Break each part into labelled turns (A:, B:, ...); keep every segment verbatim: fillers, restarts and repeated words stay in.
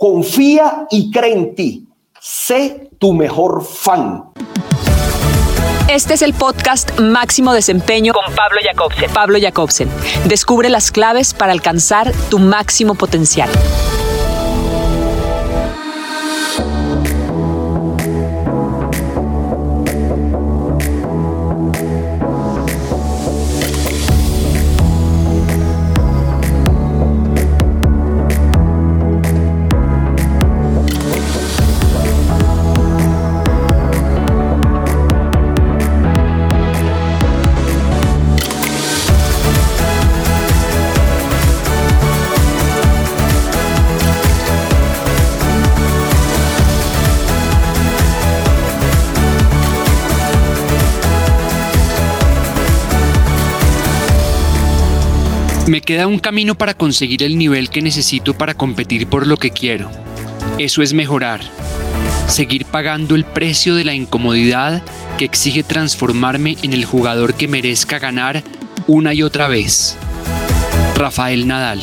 A: Confía y cree en ti. Sé tu mejor fan.
B: Este es el podcast Máximo Desempeño con Pablo Jacobsen. Pablo Jacobsen. Descubre las claves para alcanzar tu máximo potencial.
C: Me queda un camino para conseguir el nivel que necesito para competir por lo que quiero. Eso es mejorar. Seguir pagando el precio de la incomodidad que exige transformarme en el jugador que merezca ganar una y otra vez. Rafael Nadal.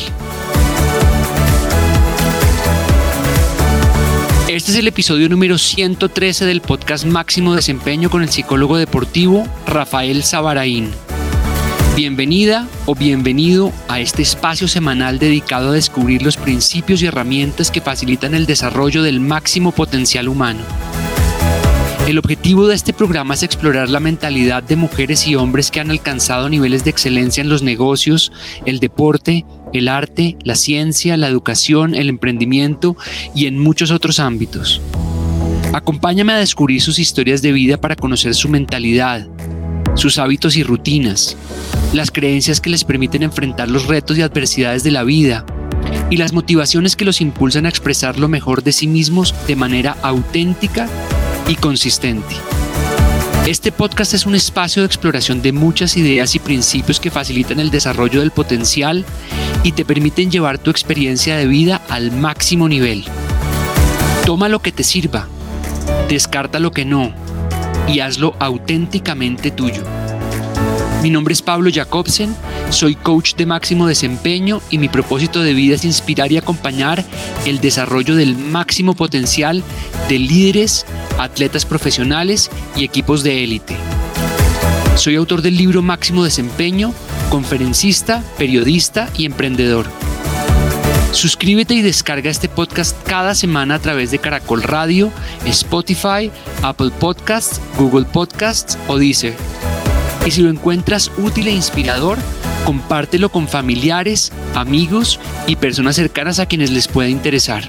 C: Este es el episodio número ciento trece del podcast Máximo Desempeño con el psicólogo deportivo Rafael Sabaraín. Bienvenida o bienvenido a este espacio semanal dedicado a descubrir los principios y herramientas que facilitan el desarrollo del máximo potencial humano. El objetivo de este programa es explorar la mentalidad de mujeres y hombres que han alcanzado niveles de excelencia en los negocios, el deporte, el arte, la ciencia, la educación, el emprendimiento y en muchos otros ámbitos. Acompáñame a descubrir sus historias de vida para conocer su mentalidad, sus hábitos y rutinas, las creencias que les permiten enfrentar los retos y adversidades de la vida y las motivaciones que los impulsan a expresar lo mejor de sí mismos de manera auténtica y consistente. Este podcast es un espacio de exploración de muchas ideas y principios que facilitan el desarrollo del potencial y te permiten llevar tu experiencia de vida al máximo nivel. Toma lo que te sirva, descarta lo que no y hazlo auténticamente tuyo. Mi nombre es Pablo Jacobsen, soy coach de máximo desempeño y mi propósito de vida es inspirar y acompañar el desarrollo del máximo potencial de líderes, atletas profesionales y equipos de élite. Soy autor del libro Máximo Desempeño, conferencista, periodista y emprendedor. Suscríbete y descarga este podcast cada semana a través de Caracol Radio, Spotify, Apple Podcasts, Google Podcasts o Deezer. Y si lo encuentras útil e inspirador, compártelo con familiares, amigos y personas cercanas a quienes les pueda interesar.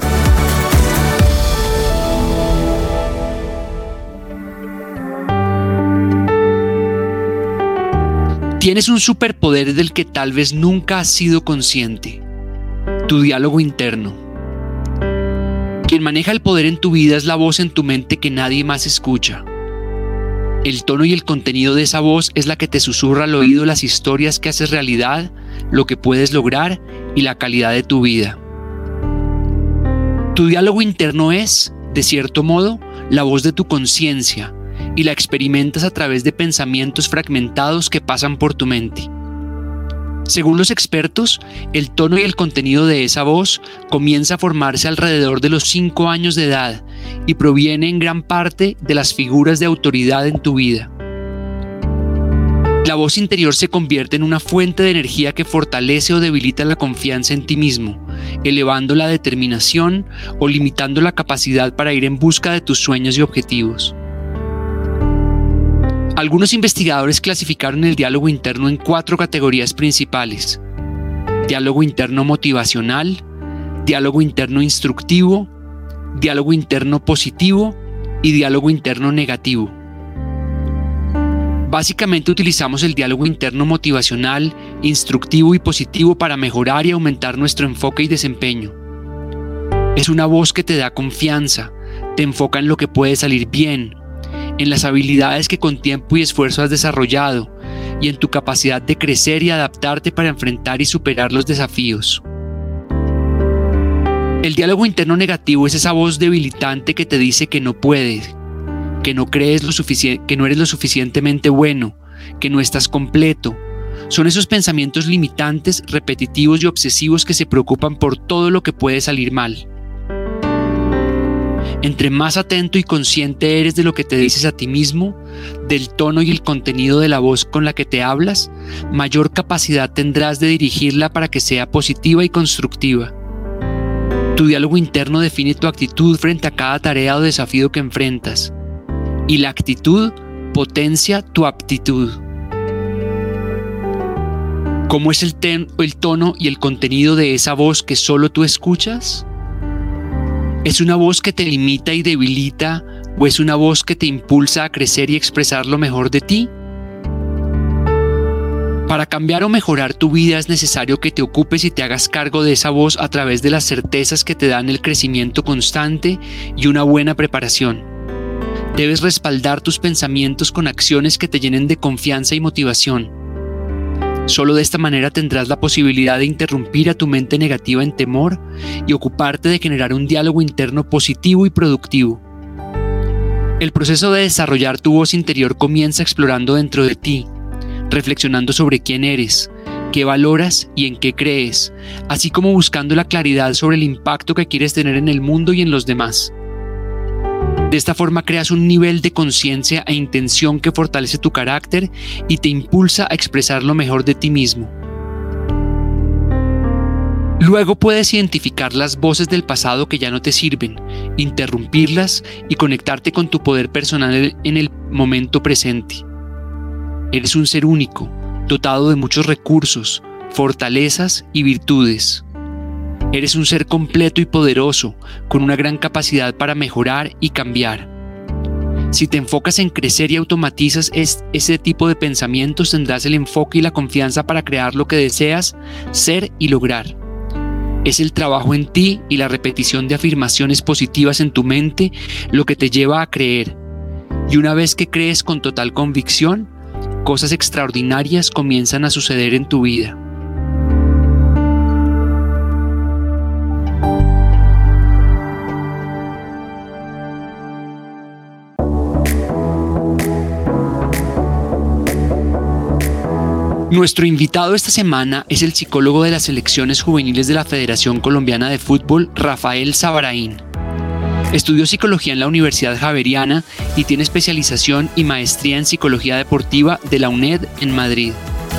C: Tienes un superpoder del que tal vez nunca has sido consciente: tu diálogo interno. Quien maneja el poder en tu vida es la voz en tu mente que nadie más escucha. El tono y el contenido de esa voz es la que te susurra al oído las historias que haces realidad, lo que puedes lograr y la calidad de tu vida. Tu diálogo interno es, de cierto modo, la voz de tu conciencia y la experimentas a través de pensamientos fragmentados que pasan por tu mente. Según los expertos, el tono y el contenido de esa voz comienza a formarse alrededor de los cinco años de edad y proviene en gran parte de las figuras de autoridad en tu vida. La voz interior se convierte en una fuente de energía que fortalece o debilita la confianza en ti mismo, elevando la determinación o limitando la capacidad para ir en busca de tus sueños y objetivos. Algunos investigadores clasificaron el diálogo interno en cuatro categorías principales: diálogo interno motivacional, diálogo interno instructivo, diálogo interno positivo y diálogo interno negativo. Básicamente utilizamos el diálogo interno motivacional, instructivo y positivo para mejorar y aumentar nuestro enfoque y desempeño. Es una voz que te da confianza, te enfoca en lo que puede salir bien, en las habilidades que con tiempo y esfuerzo has desarrollado y en tu capacidad de crecer y adaptarte para enfrentar y superar los desafíos. El diálogo interno negativo es esa voz debilitante que te dice que no puedes, que no crees lo sufici- que no eres lo suficientemente bueno, que no estás completo. Son esos pensamientos limitantes, repetitivos y obsesivos que se preocupan por todo lo que puede salir mal. Entre más atento y consciente eres de lo que te dices a ti mismo, del tono y el contenido de la voz con la que te hablas, mayor capacidad tendrás de dirigirla para que sea positiva y constructiva. Tu diálogo interno define tu actitud frente a cada tarea o desafío que enfrentas, y la actitud potencia tu aptitud. ¿Cómo es el, ten- el tono y el contenido de esa voz que solo tú escuchas? ¿Es una voz que te limita y debilita o es una voz que te impulsa a crecer y expresar lo mejor de ti? Para cambiar o mejorar tu vida es necesario que te ocupes y te hagas cargo de esa voz a través de las certezas que te dan el crecimiento constante y una buena preparación. Debes respaldar tus pensamientos con acciones que te llenen de confianza y motivación. Solo de esta manera tendrás la posibilidad de interrumpir a tu mente negativa en temor y ocuparte de generar un diálogo interno positivo y productivo. El proceso de desarrollar tu voz interior comienza explorando dentro de ti, reflexionando sobre quién eres, qué valoras y en qué crees, así como buscando la claridad sobre el impacto que quieres tener en el mundo y en los demás. De esta forma creas un nivel de conciencia e intención que fortalece tu carácter y te impulsa a expresar lo mejor de ti mismo. Luego puedes identificar las voces del pasado que ya no te sirven, interrumpirlas y conectarte con tu poder personal en el momento presente. Eres un ser único, dotado de muchos recursos, fortalezas y virtudes. Eres un ser completo y poderoso, con una gran capacidad para mejorar y cambiar. Si te enfocas en crecer y automatizas es, ese tipo de pensamientos, tendrás el enfoque y la confianza para crear lo que deseas ser y lograr. Es el trabajo en ti y la repetición de afirmaciones positivas en tu mente lo que te lleva a creer. Y una vez que crees con total convicción, cosas extraordinarias comienzan a suceder en tu vida. Nuestro invitado esta semana es el psicólogo de las selecciones juveniles de la Federación Colombiana de Fútbol, Rafael Sabaraín. Estudió psicología en la Universidad Javeriana y tiene especialización y maestría en psicología deportiva de la UNED en Madrid.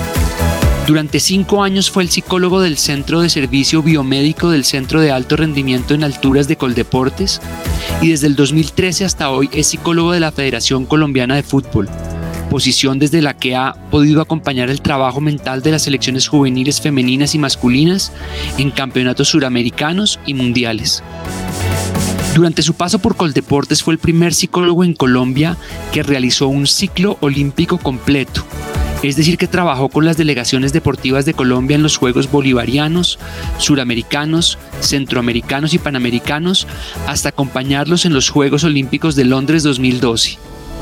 C: Durante cinco años fue el psicólogo del Centro de Servicio Biomédico del Centro de Alto Rendimiento en Alturas de Coldeportes y desde el dos mil trece hasta hoy es psicólogo de la Federación Colombiana de Fútbol, posición desde la que ha podido acompañar el trabajo mental de las selecciones juveniles femeninas y masculinas en campeonatos suramericanos y mundiales. Durante su paso por Coldeportes fue el primer psicólogo en Colombia que realizó un ciclo olímpico completo, es decir que trabajó con las delegaciones deportivas de Colombia en los Juegos Bolivarianos, Suramericanos, Centroamericanos y Panamericanos, hasta acompañarlos en los Juegos Olímpicos de Londres dos mil doce.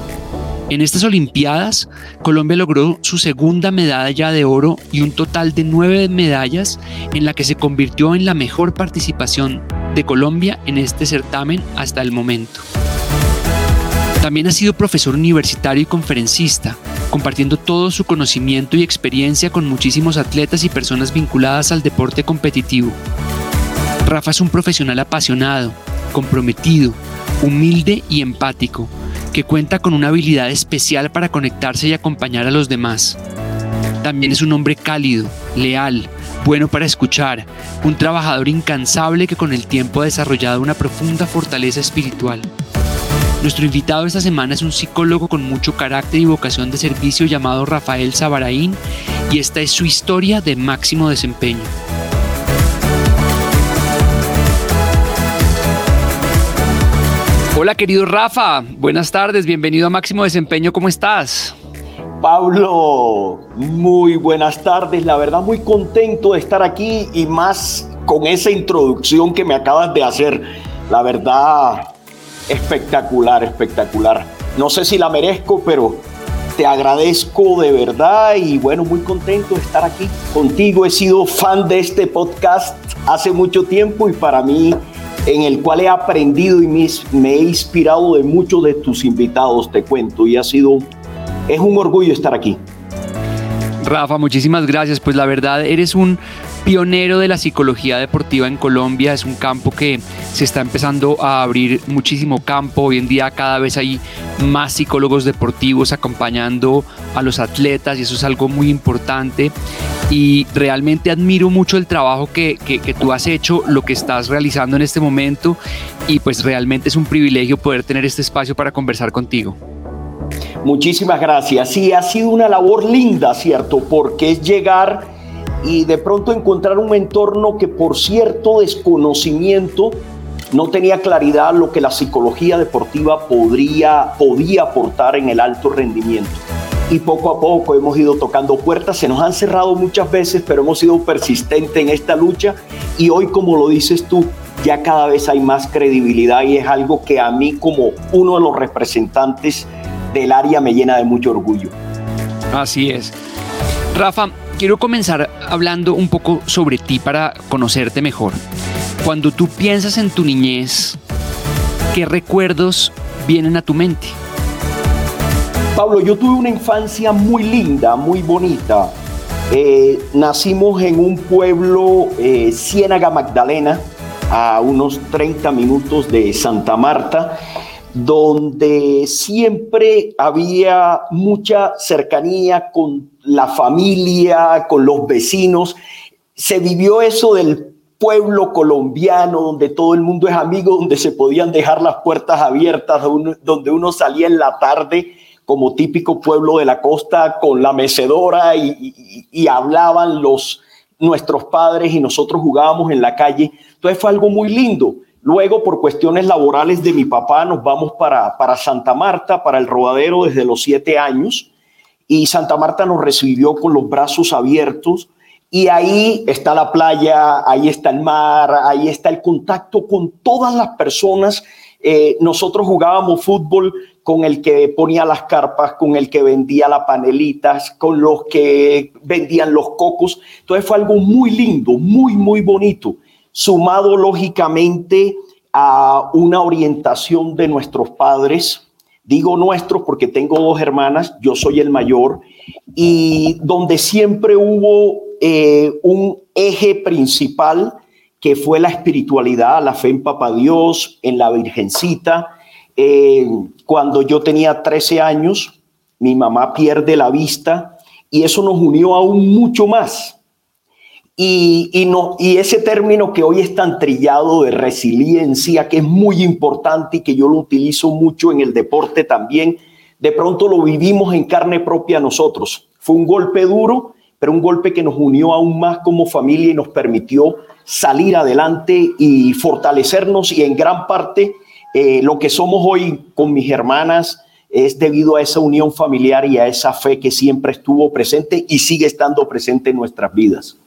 C: En estas Olimpiadas, Colombia logró su segunda medalla de oro y un total de nueve medallas, en la que se convirtió en la mejor participación de Colombia en este certamen hasta el momento. También ha sido profesor universitario y conferencista, compartiendo todo su conocimiento y experiencia con muchísimos atletas y personas vinculadas al deporte competitivo. Rafa es un profesional apasionado, comprometido, humilde y empático, que cuenta con una habilidad especial para conectarse y acompañar a los demás. También es un hombre cálido, leal, bueno para escuchar, un trabajador incansable que con el tiempo ha desarrollado una profunda fortaleza espiritual. Nuestro invitado esta semana es un psicólogo con mucho carácter y vocación de servicio llamado Rafael Sabaraín, y esta es su historia de máximo desempeño. Hola querido Rafa, buenas tardes, bienvenido a Máximo Desempeño, ¿cómo estás?
A: Pablo, muy buenas tardes, la verdad muy contento de estar aquí y más con esa introducción que me acabas de hacer, la verdad espectacular, espectacular. No sé si la merezco, pero te agradezco de verdad y bueno, muy contento de estar aquí contigo. He sido fan de este podcast hace mucho tiempo y para mí, en el cual he aprendido y me, me he inspirado de muchos de tus invitados, te cuento, y ha sido, es un orgullo estar aquí.
C: Rafa, muchísimas gracias, pues la verdad eres un pionero de la psicología deportiva en Colombia. Es un campo que se está empezando a abrir muchísimo campo. Hoy en día cada vez hay más psicólogos deportivos acompañando a los atletas y eso es algo muy importante. Y realmente admiro mucho el trabajo que, que, que tú has hecho, lo que estás realizando en este momento y pues realmente es un privilegio poder tener este espacio para conversar contigo.
A: Muchísimas gracias. Sí, ha sido una labor linda, ¿cierto? Porque es llegar y de pronto encontrar un entorno que por cierto desconocimiento no tenía claridad lo que la psicología deportiva podría, podía aportar en el alto rendimiento. Y poco a poco hemos ido tocando puertas, se nos han cerrado muchas veces, pero hemos sido persistentes en esta lucha y hoy, como lo dices tú, ya cada vez hay más credibilidad y es algo que a mí como uno de los representantes del área me llena de mucho orgullo.
C: Así es. Rafa, quiero comenzar hablando un poco sobre ti para conocerte mejor. Cuando tú piensas en tu niñez, ¿qué recuerdos vienen a tu mente?
A: Pablo, yo tuve una infancia muy linda, muy bonita. Eh, nacimos en un pueblo, eh, Ciénaga Magdalena, a unos treinta minutos de Santa Marta, donde siempre había mucha cercanía con la familia, con los vecinos. Se vivió eso del pueblo colombiano, donde todo el mundo es amigo, donde se podían dejar las puertas abiertas, donde uno salía en la tarde como típico pueblo de la costa con la mecedora y, y, y hablaban los, nuestros padres y nosotros jugábamos en la calle. Entonces fue algo muy lindo. Luego, por cuestiones laborales de mi papá, nos vamos para, para Santa Marta, para el Rodadero desde los siete años y Santa Marta nos recibió con los brazos abiertos y ahí está la playa, ahí está el mar, ahí está el contacto con todas las personas. Eh, nosotros jugábamos fútbol con el que ponía las carpas, con el que vendía las panelitas, con los que vendían los cocos. Entonces fue algo muy lindo, muy, muy bonito, sumado lógicamente a una orientación de nuestros padres. Digo nuestros porque tengo dos hermanas, yo soy el mayor, y donde siempre hubo eh, un eje principal que fue la espiritualidad, la fe en Papá Dios, en la Virgencita. Eh, cuando yo tenía trece años, mi mamá pierde la vista y eso nos unió aún mucho más. Y, y, no, y ese término que hoy es tan trillado de resiliencia, que es muy importante y que yo lo utilizo mucho en el deporte también, de pronto lo vivimos en carne propia nosotros. Fue un golpe duro, pero un golpe que nos unió aún más como familia y nos permitió salir adelante y fortalecernos y en gran parte Eh, lo que somos hoy con mis hermanas es debido a esa unión familiar y a esa fe que siempre estuvo presente y sigue estando presente en nuestras vidas.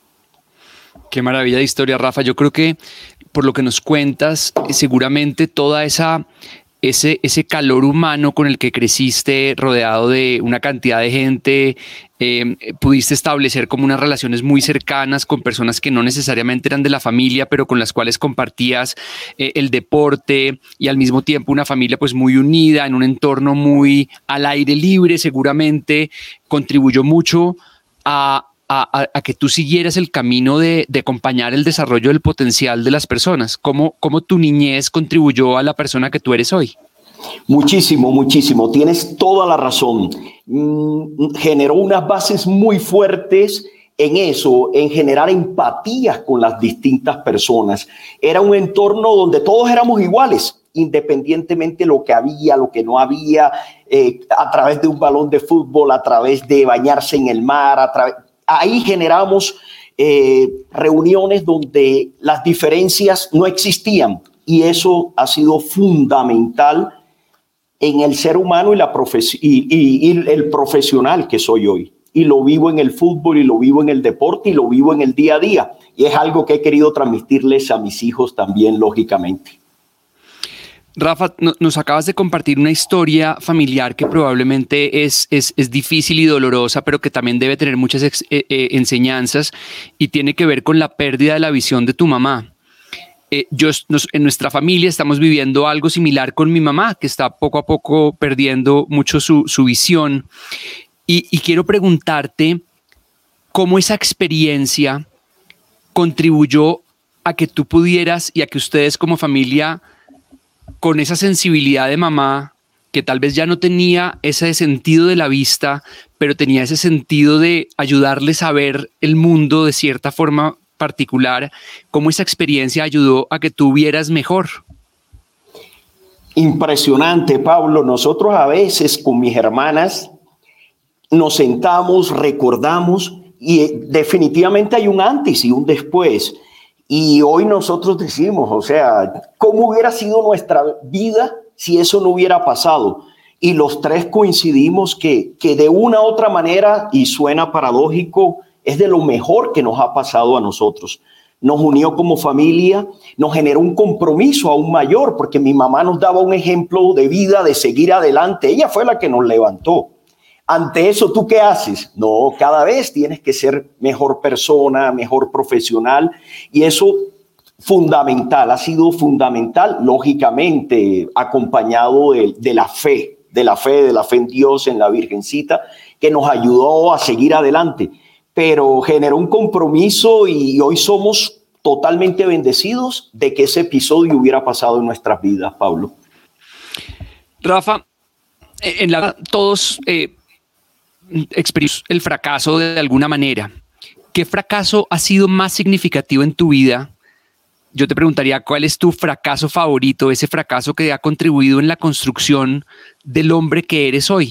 C: Qué maravilla de historia, Rafa. Yo creo que por lo que nos cuentas, seguramente toda esa ese, ese calor humano con el que creciste rodeado de una cantidad de gente, eh, pudiste establecer como unas relaciones muy cercanas con personas que no necesariamente eran de la familia, pero con las cuales compartías eh, el deporte y al mismo tiempo una familia pues muy unida en un entorno muy al aire libre, seguramente contribuyó mucho a A, a, a que tú siguieras el camino de, de acompañar el desarrollo del potencial de las personas. ¿Cómo, cómo tu niñez contribuyó a la persona que tú eres hoy?
A: Muchísimo, muchísimo. Tienes toda la razón. Mm, generó unas bases muy fuertes en eso, en generar empatías con las distintas personas. Era un entorno donde todos éramos iguales, independientemente de lo que había, lo que no había, eh, a través de un balón de fútbol, a través de bañarse en el mar, a través... Ahí generamos eh, reuniones donde las diferencias no existían y eso ha sido fundamental en el ser humano y, la profes- y, y, y el profesional que soy hoy. Y lo vivo en el fútbol y lo vivo en el deporte y lo vivo en el día a día. Y es algo que he querido transmitirles a mis hijos también, lógicamente.
C: Rafa, no, nos acabas de compartir una historia familiar que probablemente es, es, es difícil y dolorosa, pero que también debe tener muchas ex, eh, eh, enseñanzas y tiene que ver con la pérdida de la visión de tu mamá. Eh, yo, nos, en nuestra familia estamos viviendo algo similar con mi mamá, que está poco a poco perdiendo mucho su, su visión. Y, y quiero preguntarte cómo esa experiencia contribuyó a que tú pudieras y a que ustedes como familia, con esa sensibilidad de mamá, que tal vez ya no tenía ese sentido de la vista, pero tenía ese sentido de ayudarles a ver el mundo de cierta forma particular, cómo esa experiencia ayudó a que tú vieras mejor?
A: Impresionante, Pablo. Nosotros a veces con mis hermanas nos sentamos, recordamos y definitivamente hay un antes y un después. Y hoy nosotros decimos, o sea, ¿cómo hubiera sido nuestra vida si eso no hubiera pasado? Y los tres coincidimos que, que de una u otra manera, y suena paradójico, es de lo mejor que nos ha pasado a nosotros. Nos unió como familia, nos generó un compromiso aún mayor, porque mi mamá nos daba un ejemplo de vida, de seguir adelante. Ella fue la que nos levantó. Ante eso, ¿tú qué haces? No, cada vez tienes que ser mejor persona, mejor profesional, y eso fundamental, ha sido fundamental, lógicamente acompañado de, de la fe, de la fe, de la fe en Dios, en la Virgencita, que nos ayudó a seguir adelante, pero generó un compromiso y hoy somos totalmente bendecidos de que ese episodio hubiera pasado en nuestras vidas, Pablo.
C: Rafa, en la todos eh, experimos el fracaso de alguna manera. ¿Qué fracaso ha sido más significativo en tu vida? Yo te preguntaría, ¿cuál es tu fracaso favorito? Ese fracaso que ha contribuido en la construcción del hombre que eres hoy.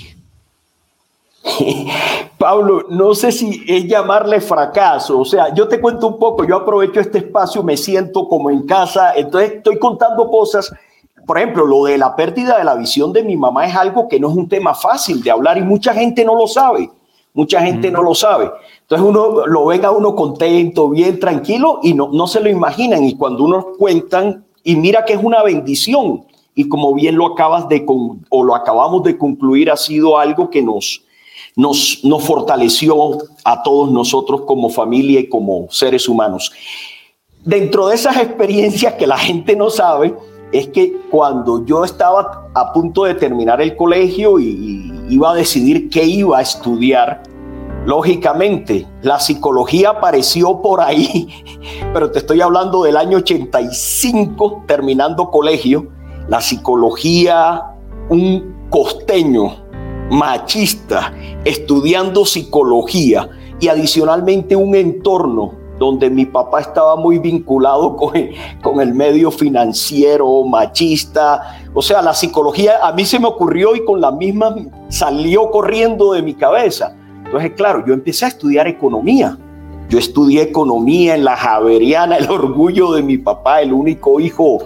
A: Pablo, no sé si es llamarle fracaso. O sea, yo te cuento un poco, yo aprovecho este espacio, me siento como en casa, entonces estoy contando cosas. Por ejemplo, lo de la pérdida de la visión de mi mamá es algo que no es un tema fácil de hablar y mucha gente no lo sabe. Mucha gente mm. no lo sabe. Entonces uno lo ven a uno contento, bien tranquilo y no, no se lo imaginan. Y cuando uno cuentan, y mira que es una bendición. Y como bien lo acabas de, con, o lo acabamos de concluir, ha sido algo que nos, nos, nos fortaleció a todos nosotros como familia y como seres humanos. Dentro de esas experiencias que la gente no sabe, es que cuando yo estaba a punto de terminar el colegio y iba a decidir qué iba a estudiar, lógicamente la psicología apareció por ahí, pero te estoy hablando del año ochenta y cinco, terminando colegio, la psicología, un costeño machista estudiando psicología y adicionalmente un entorno donde mi papá estaba muy vinculado con, con el medio financiero, machista. O sea, la psicología a mí se me ocurrió y con la misma salió corriendo de mi cabeza. Entonces, claro, yo empecé a estudiar economía. Yo estudié economía en la Javeriana, el orgullo de mi papá, el único hijo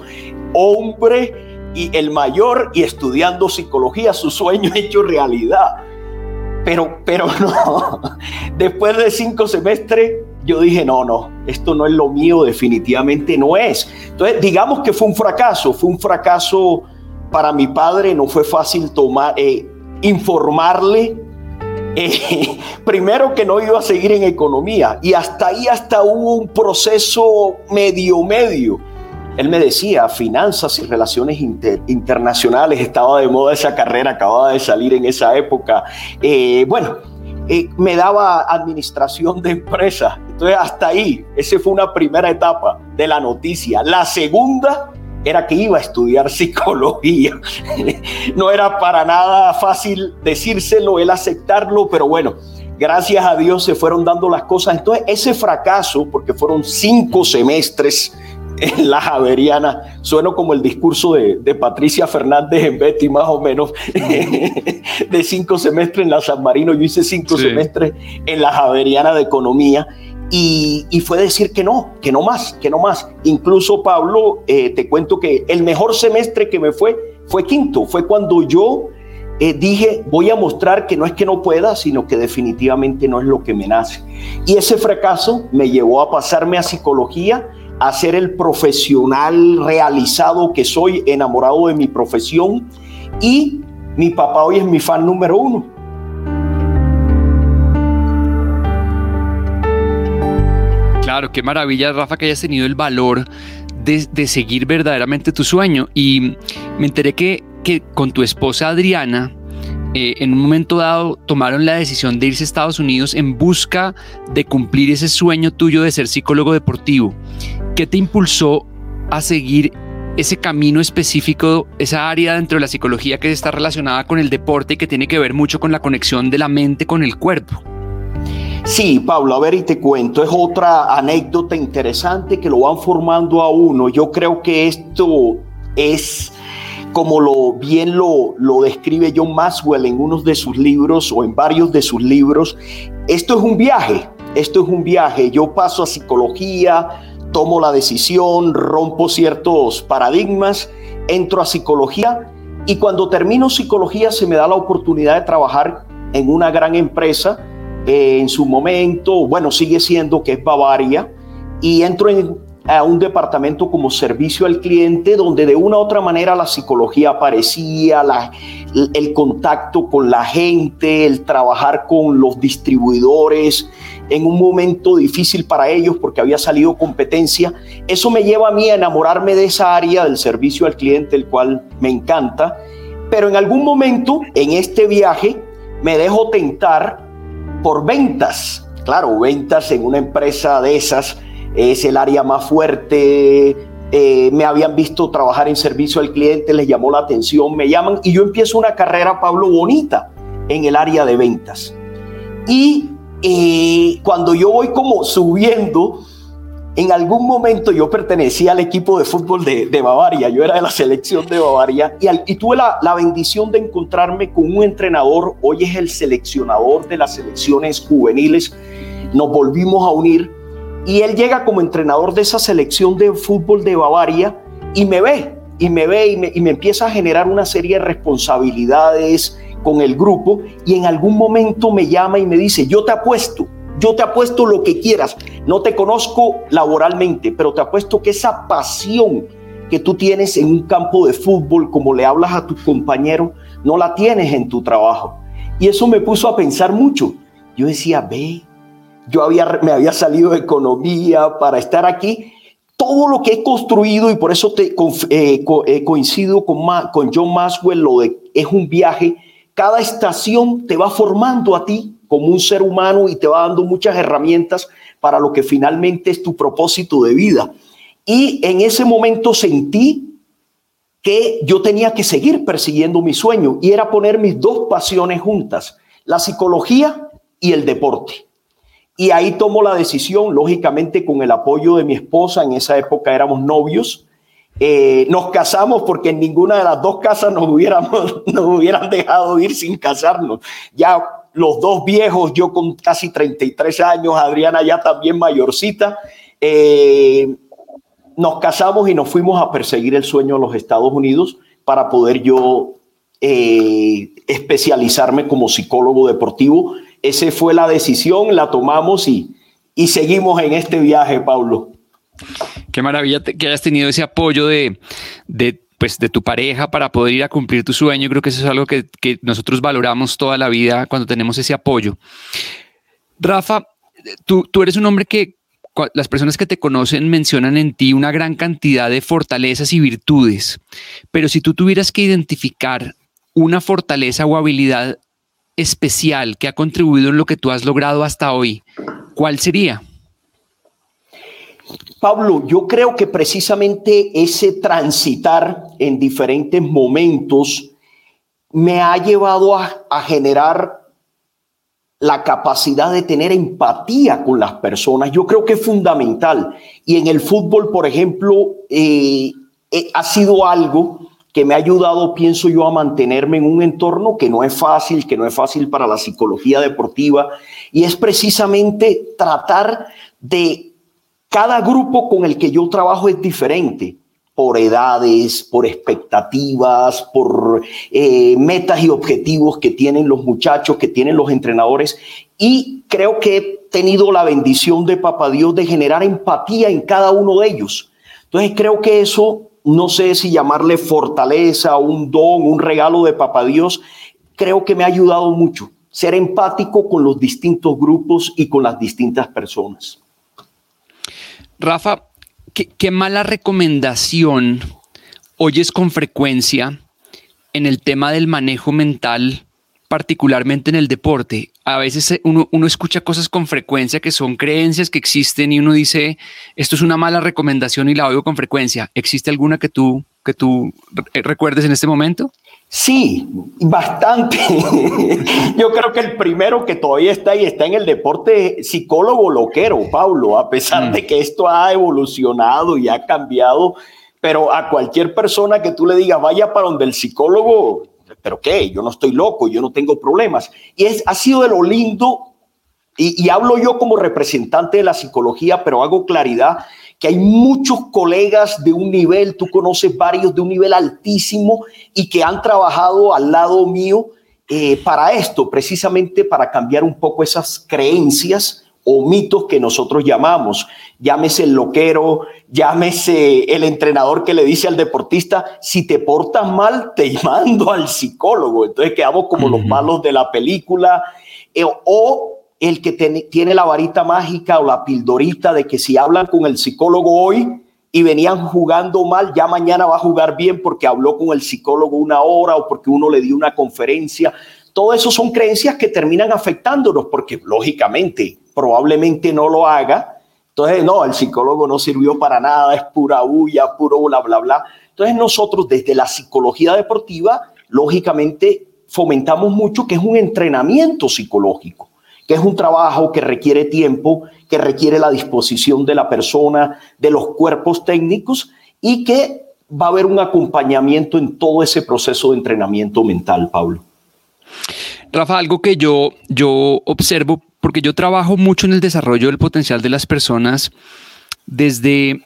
A: hombre y el mayor, y estudiando psicología, su sueño hecho realidad. Pero, pero no, después de cinco semestres, yo dije, no, no, esto no es lo mío, definitivamente no es. Entonces, digamos que fue un fracaso, fue un fracaso para mi padre, no fue fácil tomar, eh, informarle, eh, primero que no iba a seguir en economía, y hasta ahí hasta hubo un proceso medio, medio. Él me decía, finanzas y relaciones inter, internacionales, estaba de moda esa carrera, acababa de salir en esa época. Eh, bueno, eh, me daba administración de empresas. Entonces hasta ahí, esa fue una primera etapa de la noticia. La segunda era que iba a estudiar psicología. No era para nada fácil decírselo, él aceptarlo, pero bueno, gracias a Dios se fueron dando las cosas. Entonces ese fracaso, porque fueron cinco semestres en la Javeriana, sueno como el discurso de, de Patricia Fernández en Betty, más o menos, de cinco semestres en la San Marino. Yo hice cinco sí. semestres en la Javeriana de Economía y, y fue decir que no, que no más, que no más. Incluso, Pablo, eh, te cuento que el mejor semestre que me fue fue quinto, fue cuando yo eh, dije, voy a mostrar que no es que no pueda, sino que definitivamente no es lo que me nace. Y ese fracaso me llevó a pasarme a psicología, a ser el profesional realizado que soy, enamorado de mi profesión, y mi papá hoy es mi fan número uno.
C: Claro, qué maravilla, Rafa, que hayas tenido el valor de, de seguir verdaderamente tu sueño. Y me enteré que, que con tu esposa Adriana eh, en un momento dado tomaron la decisión de irse a Estados Unidos en busca de cumplir ese sueño tuyo de ser psicólogo deportivo. ¿Qué te impulsó a seguir ese camino específico, esa área dentro de la psicología que está relacionada con el deporte y que tiene que ver mucho con la conexión de la mente con el cuerpo?
A: Sí, Pablo, a ver, y te cuento, es otra anécdota interesante que lo van formando a uno. Yo creo que esto es, como lo bien lo, lo describe John Maxwell en uno de sus libros o en varios de sus libros, esto es un viaje, esto es un viaje. Yo paso a psicología, tomo la decisión, rompo ciertos paradigmas, entro a psicología y cuando termino psicología se me da la oportunidad de trabajar en una gran empresa. Eh, en su momento, bueno, sigue siendo que es Bavaria, y entro en, a un departamento como servicio al cliente, donde de una u otra manera la psicología aparecía, la, el, el contacto con la gente, el trabajar con los distribuidores, en un momento difícil para ellos porque había salido competencia. Eso me lleva a mí a enamorarme de esa área del servicio al cliente, el cual me encanta, pero en algún momento en este viaje me dejo tentar por ventas. Claro, ventas en una empresa de esas es el área más fuerte. Eh, me habían visto trabajar en servicio al cliente, les llamó la atención, me llaman y yo empiezo una carrera, Pablo, bonita en el área de ventas. Y eh, cuando yo voy como subiendo, en algún momento yo pertenecía al equipo de fútbol de, de Bavaria, yo era de la selección de Bavaria y, al, y tuve la, la bendición de encontrarme con un entrenador, hoy es el seleccionador de las selecciones juveniles, nos volvimos a unir y él llega como entrenador de esa selección de fútbol de Bavaria y me ve, y me ve y me, y me empieza a generar una serie de responsabilidades con el grupo y en algún momento me llama y me dice, yo te apuesto, Yo te apuesto lo que quieras, no te conozco laboralmente, pero te apuesto que esa pasión que tú tienes en un campo de fútbol, como le hablas a tus compañeros, no la tienes en tu trabajo. Y eso me puso a pensar mucho. Yo decía, ve, yo había, me había salido de economía para estar aquí. Todo lo que he construido, y por eso te, eh, co, eh, coincido con, Ma, con John Maxwell, lo de es un viaje. Cada estación te va formando a ti como un ser humano y te va dando muchas herramientas para lo que finalmente es tu propósito de vida. Y en ese momento sentí que yo tenía que seguir persiguiendo mi sueño y era poner mis dos pasiones juntas, la psicología y el deporte. Y ahí tomo la decisión, lógicamente con el apoyo de mi esposa, en esa época éramos novios, eh, nos casamos porque en ninguna de las dos casas nos, hubiéramos, nos hubieran dejado ir sin casarnos. Ya los dos viejos, yo con casi treinta y tres años, Adriana ya también mayorcita, eh, nos casamos y nos fuimos a perseguir el sueño a los Estados Unidos para poder yo eh, especializarme como psicólogo deportivo. Esa fue la decisión, la tomamos y, y seguimos en este viaje, Pablo.
C: Qué maravilla que hayas tenido ese apoyo de, de, pues, de tu pareja para poder ir a cumplir tu sueño. Creo que eso es algo que, que nosotros valoramos toda la vida cuando tenemos ese apoyo. Rafa, tú, tú eres un hombre que las personas que te conocen mencionan en ti una gran cantidad de fortalezas y virtudes, pero si tú tuvieras que identificar una fortaleza o habilidad especial que ha contribuido en lo que tú has logrado hasta hoy, ¿cuál sería?
A: Pablo, yo creo que precisamente ese transitar en diferentes momentos me ha llevado a, a generar la capacidad de tener empatía con las personas. Yo creo que es fundamental. Y en el fútbol, por ejemplo, eh, eh, ha sido algo que me ha ayudado, pienso yo, a mantenerme en un entorno que no es fácil, que no es fácil para la psicología deportiva. Y es precisamente tratar de... Cada grupo con el que yo trabajo es diferente, por edades, por expectativas, por eh, metas y objetivos que tienen los muchachos, que tienen los entrenadores. Y creo que he tenido la bendición de Papá Dios de generar empatía en cada uno de ellos. Entonces creo que eso, no sé si llamarle fortaleza, un don, un regalo de Papá Dios, creo que me ha ayudado mucho. Ser empático con los distintos grupos y con las distintas personas.
C: Rafa, ¿qué, qué mala recomendación oyes con frecuencia en el tema del manejo mental particularmente en el deporte. A veces uno, uno escucha cosas con frecuencia que son creencias que existen y uno dice, esto es una mala recomendación y la oigo con frecuencia. ¿Existe alguna que tú, que tú recuerdes en este momento?
A: Sí, bastante. Yo creo que el primero que todavía está y está en el deporte, psicólogo loquero, Pablo, a pesar mm. de que esto ha evolucionado y ha cambiado, pero a cualquier persona que tú le digas, vaya para donde el psicólogo, ¿pero qué? Yo no estoy loco, yo no tengo problemas. Y es, ha sido de lo lindo, y, y hablo yo como representante de la psicología, pero hago claridad, que hay muchos colegas de un nivel, tú conoces varios de un nivel altísimo y que han trabajado al lado mío eh, para esto, precisamente para cambiar un poco esas creencias o mitos que nosotros llamamos. Llámese el loquero, llámese el entrenador que le dice al deportista, si te portas mal, te mando al psicólogo. Entonces quedamos como uh-huh. los malos de la película. Eh, o el que ten, tiene la varita mágica o la pildorita de que si hablan con el psicólogo hoy y venían jugando mal, ya mañana va a jugar bien porque habló con el psicólogo una hora o porque uno le dio una conferencia. Todo eso son creencias que terminan afectándonos porque, lógicamente, probablemente no lo haga. Entonces, no, el psicólogo no sirvió para nada, es pura bulla, puro bla, bla, bla. Entonces, nosotros desde la psicología deportiva, lógicamente, fomentamos mucho que es un entrenamiento psicológico, que es un trabajo que requiere tiempo, que requiere la disposición de la persona, de los cuerpos técnicos y que va a haber un acompañamiento en todo ese proceso de entrenamiento mental, Pablo.
C: Rafa, algo que yo, yo observo, porque yo trabajo mucho en el desarrollo del potencial de las personas desde,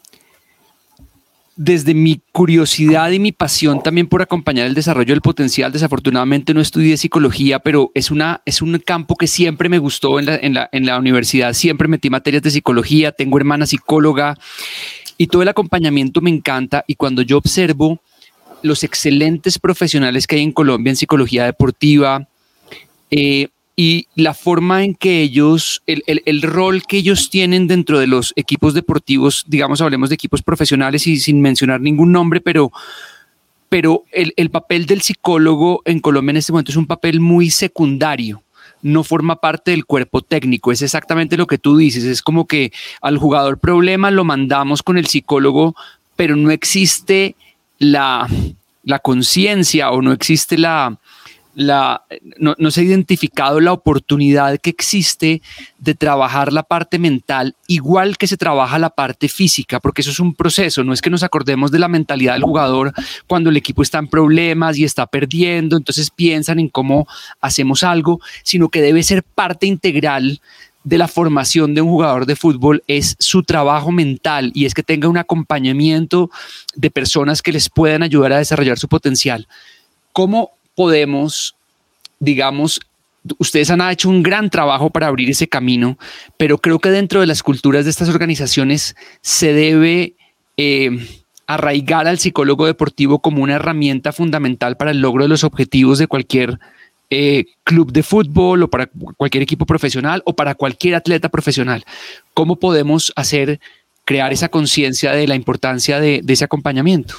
C: desde mi curiosidad y mi pasión también por acompañar el desarrollo del potencial. Desafortunadamente no estudié psicología, pero es, una, es un campo que siempre me gustó en la, en la, en la universidad. Siempre metí materias de psicología, tengo hermana psicóloga y todo el acompañamiento me encanta. Y cuando yo observo los excelentes profesionales que hay en Colombia en psicología deportiva, eh, y la forma en que ellos, el, el, el rol que ellos tienen dentro de los equipos deportivos, digamos, hablemos de equipos profesionales y sin mencionar ningún nombre, pero, pero el, el papel del psicólogo en Colombia en este momento es un papel muy secundario. No forma parte del cuerpo técnico, es exactamente lo que tú dices, es como que al jugador problema lo mandamos con el psicólogo, pero no existe la, la conciencia o no existe la... La, no, no se ha identificado la oportunidad que existe de trabajar la parte mental igual que se trabaja la parte física, porque eso es un proceso. No es que nos acordemos de la mentalidad del jugador cuando el equipo está en problemas y está perdiendo, entonces piensan en cómo hacemos algo, sino que debe ser parte integral de la formación de un jugador de fútbol, es su trabajo mental y es que tenga un acompañamiento de personas que les puedan ayudar a desarrollar su potencial. ¿Cómo podemos, digamos, ustedes han hecho un gran trabajo para abrir ese camino, pero creo que dentro de las culturas de estas organizaciones se debe eh, arraigar al psicólogo deportivo como una herramienta fundamental para el logro de los objetivos de cualquier eh, club de fútbol o para cualquier equipo profesional o para cualquier atleta profesional? ¿Cómo podemos hacer, crear esa conciencia de la importancia de, de ese acompañamiento?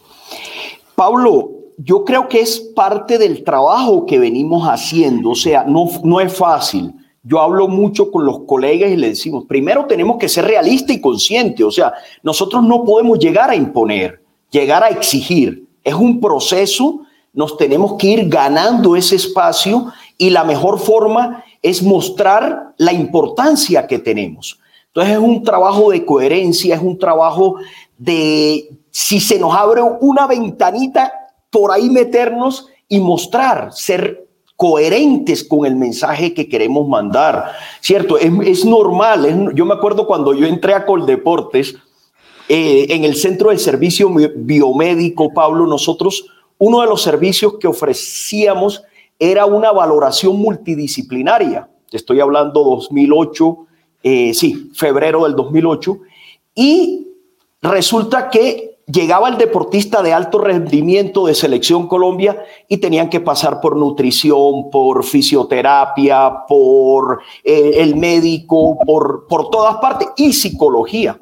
A: Pablo, yo creo que es parte del trabajo que venimos haciendo, o sea, no, no es fácil. Yo hablo mucho con los colegas y les decimos, primero tenemos que ser realistas y conscientes, o sea, nosotros no podemos llegar a imponer, llegar a exigir. Es un proceso, nos tenemos que ir ganando ese espacio y la mejor forma es mostrar la importancia que tenemos. Entonces es un trabajo de coherencia, es un trabajo de, si se nos abre una ventanita, por ahí meternos y mostrar, ser coherentes con el mensaje que queremos mandar, ¿cierto? Es, es normal, es, yo me acuerdo cuando yo entré a Coldeportes, eh, en el Centro de Servicio Biomédico, Pablo, nosotros, uno de los servicios que ofrecíamos era una valoración multidisciplinaria. Te estoy hablando dos mil ocho, eh, sí, febrero del dos mil ocho, y resulta que llegaba el deportista de alto rendimiento de Selección Colombia y tenían que pasar por nutrición, por fisioterapia, por eh, el médico, por, por todas partes y psicología.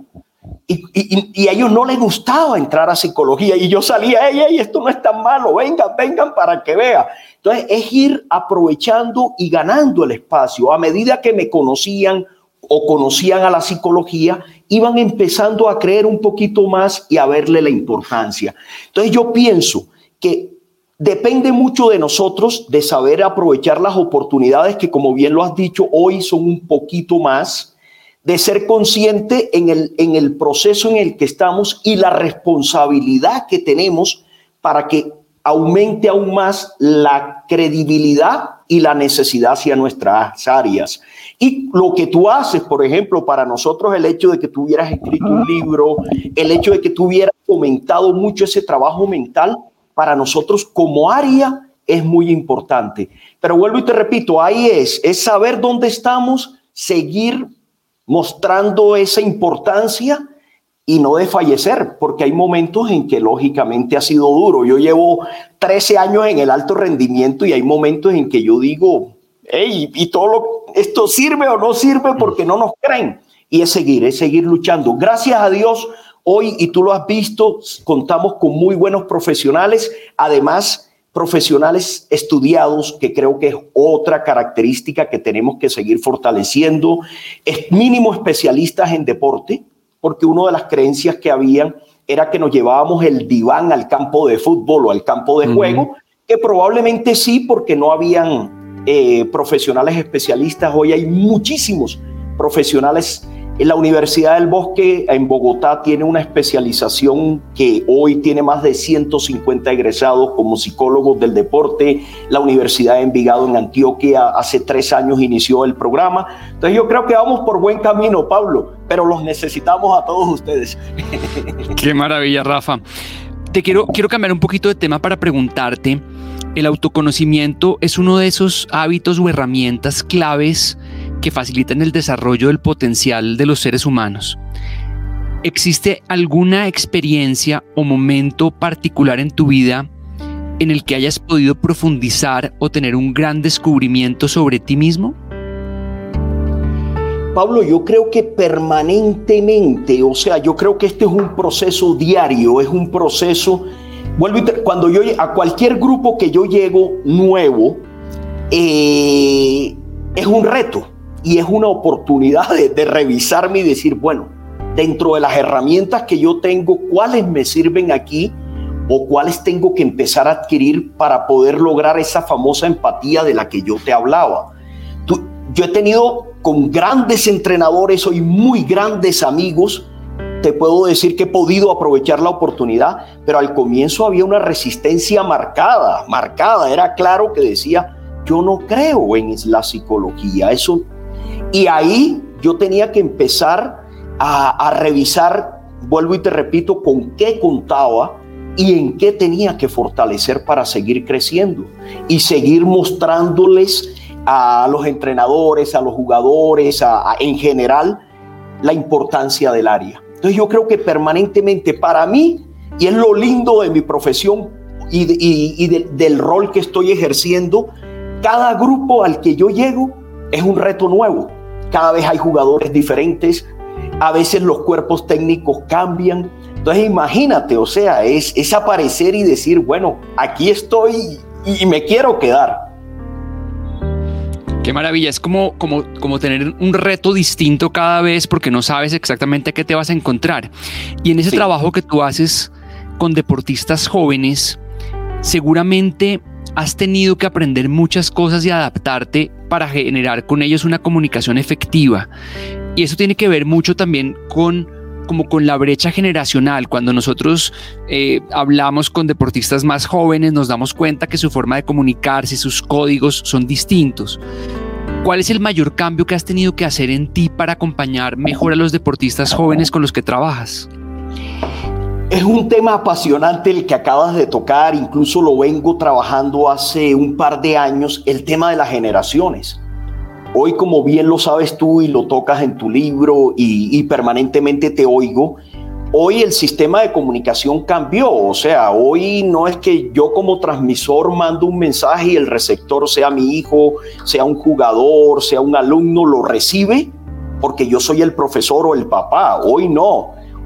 A: Y, y, y a ellos no les gustaba entrar a psicología y yo salía, ey, ey, esto no es tan malo, vengan, vengan para que vean. Entonces es ir aprovechando y ganando el espacio. A medida que me conocían o conocían a la psicología, iban empezando a creer un poquito más y a verle la importancia. Entonces yo pienso que depende mucho de nosotros de saber aprovechar las oportunidades que, como bien lo has dicho, hoy son un poquito más, de ser consciente en el, en el proceso en el que estamos y la responsabilidad que tenemos para que aumente aún más la credibilidad y la necesidad hacia nuestras áreas. Y lo que tú haces, por ejemplo, para nosotros el hecho de que tú hubieras escrito un libro, el hecho de que tú hubieras fomentado mucho ese trabajo mental, para nosotros como área es muy importante. Pero vuelvo y te repito, ahí es, es saber dónde estamos, seguir mostrando esa importancia y no desfallecer, porque hay momentos en que lógicamente ha sido duro. Yo llevo trece años en el alto rendimiento y hay momentos en que yo digo, hey, ¿y todo lo, esto sirve o no sirve? Porque no nos creen. Y es seguir, es seguir luchando. Gracias a Dios, hoy, y tú lo has visto, contamos con muy buenos profesionales, además profesionales estudiados, que creo que es otra característica que tenemos que seguir fortaleciendo, es mínimo especialistas en deporte, porque una de las creencias que había era que nos llevábamos el diván al campo de fútbol o al campo de uh-huh. juego, que probablemente sí, porque no habían eh, profesionales especialistas. Hoy hay muchísimos profesionales. En la Universidad del Bosque en Bogotá tiene una especialización que hoy tiene más de ciento cincuenta egresados como psicólogos del deporte. La Universidad de Envigado en Antioquia hace tres años inició el programa. Entonces yo creo que vamos por buen camino, Pablo, pero los necesitamos a todos ustedes.
C: Qué maravilla, Rafa. Te quiero, quiero cambiar un poquito de tema para preguntarte. El autoconocimiento es uno de esos hábitos o herramientas claves que facilitan el desarrollo del potencial de los seres humanos. ¿Existe alguna experiencia o momento particular en tu vida en el que hayas podido profundizar o tener un gran descubrimiento sobre ti mismo?
A: Pablo, yo creo que permanentemente, o sea, yo creo que este es un proceso diario, es un proceso, vuelvo y te, cuando yo a cualquier grupo que yo llego nuevo, eh, es un reto. Y es una oportunidad de, de revisarme y decir, bueno, dentro de las herramientas que yo tengo, ¿cuáles me sirven aquí o cuáles tengo que empezar a adquirir para poder lograr esa famosa empatía de la que yo te hablaba? Tú, yo he tenido con grandes entrenadores, hoy muy grandes amigos, te puedo decir que he podido aprovechar la oportunidad, pero al comienzo había una resistencia marcada, marcada. Era claro que decía, yo no creo en la psicología, eso. Y ahí yo tenía que empezar a, a revisar, vuelvo y te repito, con qué contaba y en qué tenía que fortalecer para seguir creciendo y seguir mostrándoles a los entrenadores, a los jugadores, a, a, en general, la importancia del área. Entonces yo creo que permanentemente para mí, y es lo lindo de mi profesión y, de, y, y de, del rol que estoy ejerciendo, cada grupo al que yo llego es un reto nuevo. Cada vez hay jugadores diferentes, a veces los cuerpos técnicos cambian. Entonces imagínate, o sea, es, es aparecer y decir, bueno, aquí estoy y, y me quiero quedar.
C: Qué maravilla, es como, como, como tener un reto distinto cada vez porque no sabes exactamente a qué te vas a encontrar. Y en ese sí. trabajo que tú haces con deportistas jóvenes, seguramente has tenido que aprender muchas cosas y adaptarte para generar con ellos una comunicación efectiva. Y eso tiene que ver mucho también con, como con la brecha generacional. Cuando nosotros eh, hablamos con deportistas más jóvenes, nos damos cuenta que su forma de comunicarse, sus códigos son distintos. ¿Cuál es el mayor cambio que has tenido que hacer en ti para acompañar mejor a los deportistas jóvenes con los que trabajas?
A: Es un tema apasionante el que acabas de tocar, incluso lo vengo trabajando hace un par de años, el tema de las generaciones. Hoy, como bien lo sabes tú y lo tocas en tu libro y, y permanentemente te oigo, hoy el sistema de comunicación cambió. O sea, hoy no es que yo como transmisor mando un mensaje y el receptor sea mi hijo, sea un jugador, sea un alumno, lo recibe porque yo soy el profesor o el papá. Hoy no.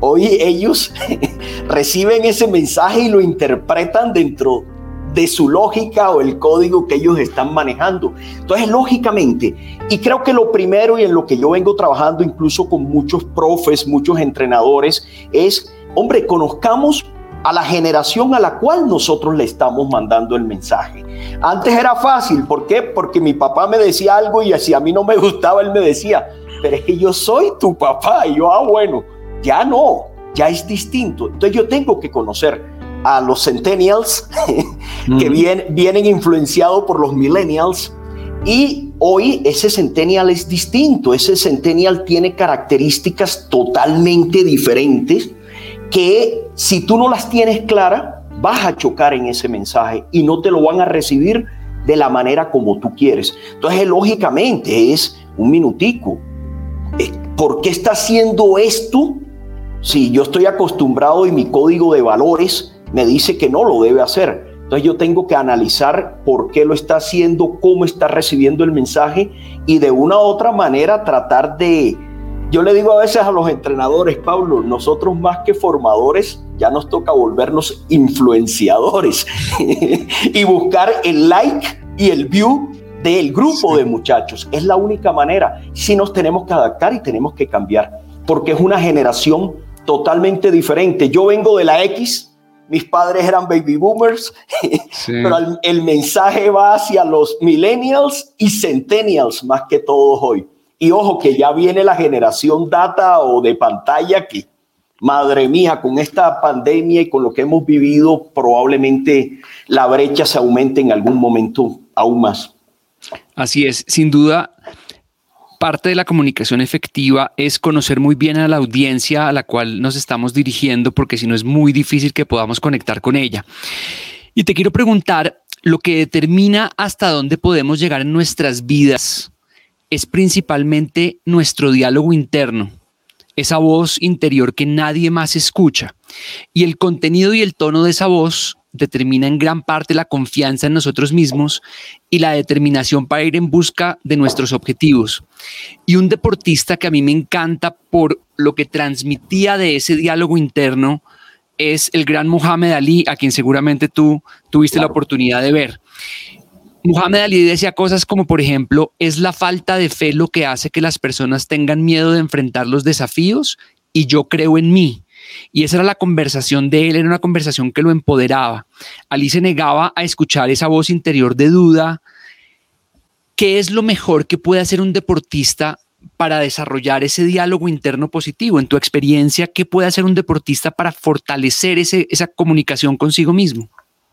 A: Hoy ellos reciben ese mensaje y lo interpretan dentro de su lógica o el código que ellos están manejando. Entonces, lógicamente, y creo que lo primero y en lo que yo vengo trabajando incluso con muchos profes, muchos entrenadores, es, hombre, conozcamos a la generación a la cual nosotros le estamos mandando el mensaje. Antes era fácil, ¿por qué? Porque mi papá me decía algo y si a mí no me gustaba, él me decía, pero es que yo soy tu papá. Y yo, ah, bueno, ya no, ya es distinto. Entonces yo tengo que conocer a los centennials que uh-huh. vienen, vienen influenciados por los millennials, y hoy ese centennial es distinto. Ese centennial tiene características totalmente diferentes que si tú no las tienes claras, vas a chocar en ese mensaje y no te lo van a recibir de la manera como tú quieres. Entonces, lógicamente, es un minutico. ¿Por qué está haciendo esto? Si yo estoy acostumbrado y mi código de valores me dice que no lo debe hacer. Entonces yo tengo que analizar por qué lo está haciendo, cómo está recibiendo el mensaje y de una u otra manera tratar de... Yo le digo a veces a los entrenadores, Pablo, nosotros más que formadores ya nos toca volvernos influenciadores y buscar el like y el view del grupo de muchachos. Es la única manera. Sí nos tenemos que adaptar y tenemos que cambiar porque es una generación totalmente diferente. Yo vengo de la X. Mis padres eran baby boomers, sí. Pero el, el mensaje va hacia los millennials y centennials más que todos hoy. Y ojo que ya viene la generación data o de pantalla que, madre mía, con esta pandemia y con lo que hemos vivido, probablemente la brecha se aumente en algún momento aún más.
C: Así es, sin duda. Parte de la comunicación efectiva es conocer muy bien a la audiencia a la cual nos estamos dirigiendo, porque si no es muy difícil que podamos conectar con ella. Y te quiero preguntar, lo que determina hasta dónde podemos llegar en nuestras vidas es principalmente nuestro diálogo interno, esa voz interior que nadie más escucha. Y el contenido y el tono de esa voz determina en gran parte la confianza en nosotros mismos y la determinación para ir en busca de nuestros objetivos. Y un deportista que a mí me encanta por lo que transmitía de ese diálogo interno es el gran Muhammad Ali, a quien seguramente tú tuviste claro. la oportunidad de ver. Muhammad Ali decía cosas como, por ejemplo, es la falta de fe lo que hace que las personas tengan miedo de enfrentar los desafíos y yo creo en mí. Y esa era la conversación de él, era una conversación que lo empoderaba. Ali se negaba a escuchar esa voz interior de duda. ¿Qué es lo mejor que puede hacer un deportista para desarrollar ese diálogo interno positivo? En tu experiencia, ¿qué puede hacer un deportista para fortalecer ese, esa comunicación consigo mismo?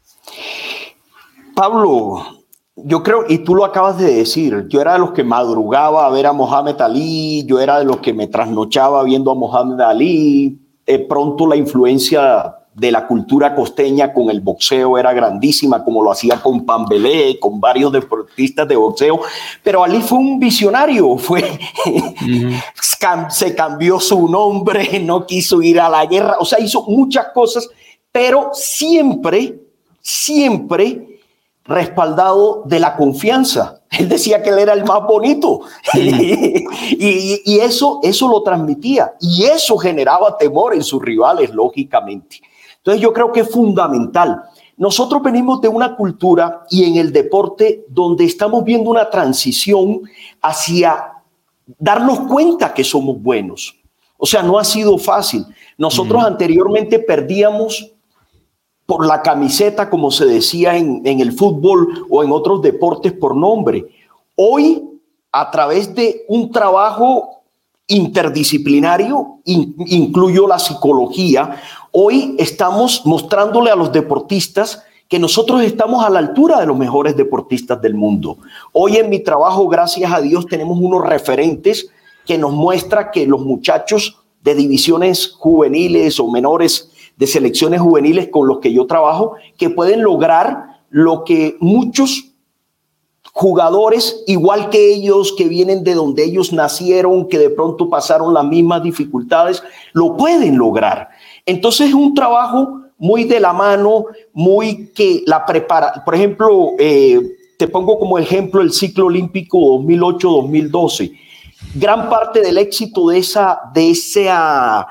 A: Pablo, yo creo, y tú lo acabas de decir, yo era de los que madrugaba a ver a Muhammad Ali, yo era de los que me trasnochaba viendo a Muhammad Ali. Eh, pronto la influencia de la cultura costeña con el boxeo era grandísima, como lo hacía con Pambelé, con varios deportistas de boxeo, pero Ali fue un visionario, fue, uh-huh. se cambió su nombre, no quiso ir a la guerra, o sea, hizo muchas cosas, pero siempre, siempre respaldado de la confianza. Él decía que él era el más bonito y, y, y eso, eso lo transmitía y eso generaba temor en sus rivales, lógicamente. Entonces yo creo que es fundamental. Nosotros venimos de una cultura y en el deporte donde estamos viendo una transición hacia darnos cuenta que somos buenos. O sea, no ha sido fácil. Nosotros mm. anteriormente perdíamos por la camiseta, como se decía en, en el fútbol o en otros deportes por nombre. Hoy, a través de un trabajo interdisciplinario, in, incluyo la psicología, hoy estamos mostrándole a los deportistas que nosotros estamos a la altura de los mejores deportistas del mundo. Hoy en mi trabajo, gracias a Dios, tenemos unos referentes que nos muestran que los muchachos de divisiones juveniles o menores de selecciones juveniles con los que yo trabajo, que pueden lograr lo que muchos jugadores, igual que ellos, que vienen de donde ellos nacieron, que de pronto pasaron las mismas dificultades, lo pueden lograr. Entonces es un trabajo muy de la mano, muy que la prepara. Por ejemplo, eh, te pongo como ejemplo el ciclo olímpico dos mil ocho dos mil doce. Gran parte del éxito de esa, de esa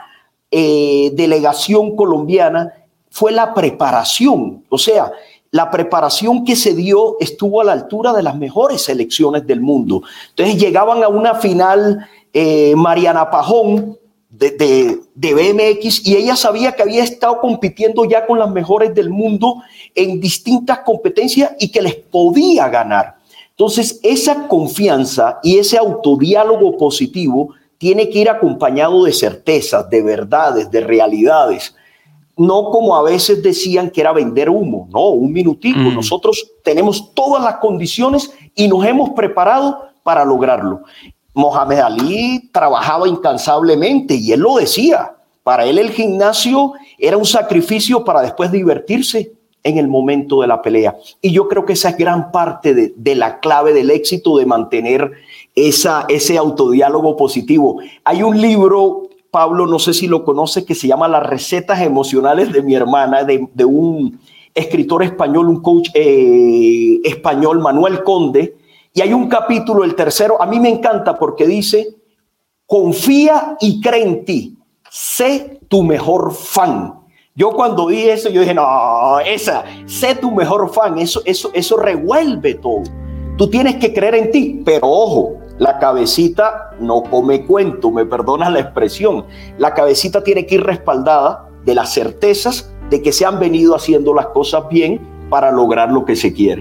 A: eh, delegación colombiana fue la preparación. O sea, la preparación que se dio estuvo a la altura de las mejores selecciones del mundo. Entonces llegaban a una final eh, Mariana Pajón de, de, de B M X, y ella sabía que había estado compitiendo ya con las mejores del mundo en distintas competencias y que les podía ganar. Entonces, esa confianza y ese autodiálogo positivo tiene que ir acompañado de certezas, de verdades, de realidades. No como a veces decían que era vender humo. No, un minutico. Mm. Nosotros tenemos todas las condiciones y nos hemos preparado para lograrlo. Mohamed Ali trabajaba incansablemente y él lo decía. Para él el gimnasio era un sacrificio para después divertirse en el momento de la pelea. Y yo creo que esa es gran parte de, de la clave del éxito, de mantener esa, ese autodiálogo positivo. Hay un libro, Pablo, no sé si lo conoces, que se llama Las recetas emocionales de mi hermana, de, de un escritor español, un coach eh, español, Manuel Conde. Y hay un capítulo, el tercero, a mí me encanta porque dice: confía y cree en ti, sé tu mejor fan. Yo cuando vi eso, yo dije, no, esa, sé tu mejor fan, eso, eso, eso revuelve todo. Tú tienes que creer en ti, pero ojo, la cabecita no come cuento, me perdonas la expresión. La cabecita tiene que ir respaldada de las certezas de que se han venido haciendo las cosas bien para lograr lo que se quiere.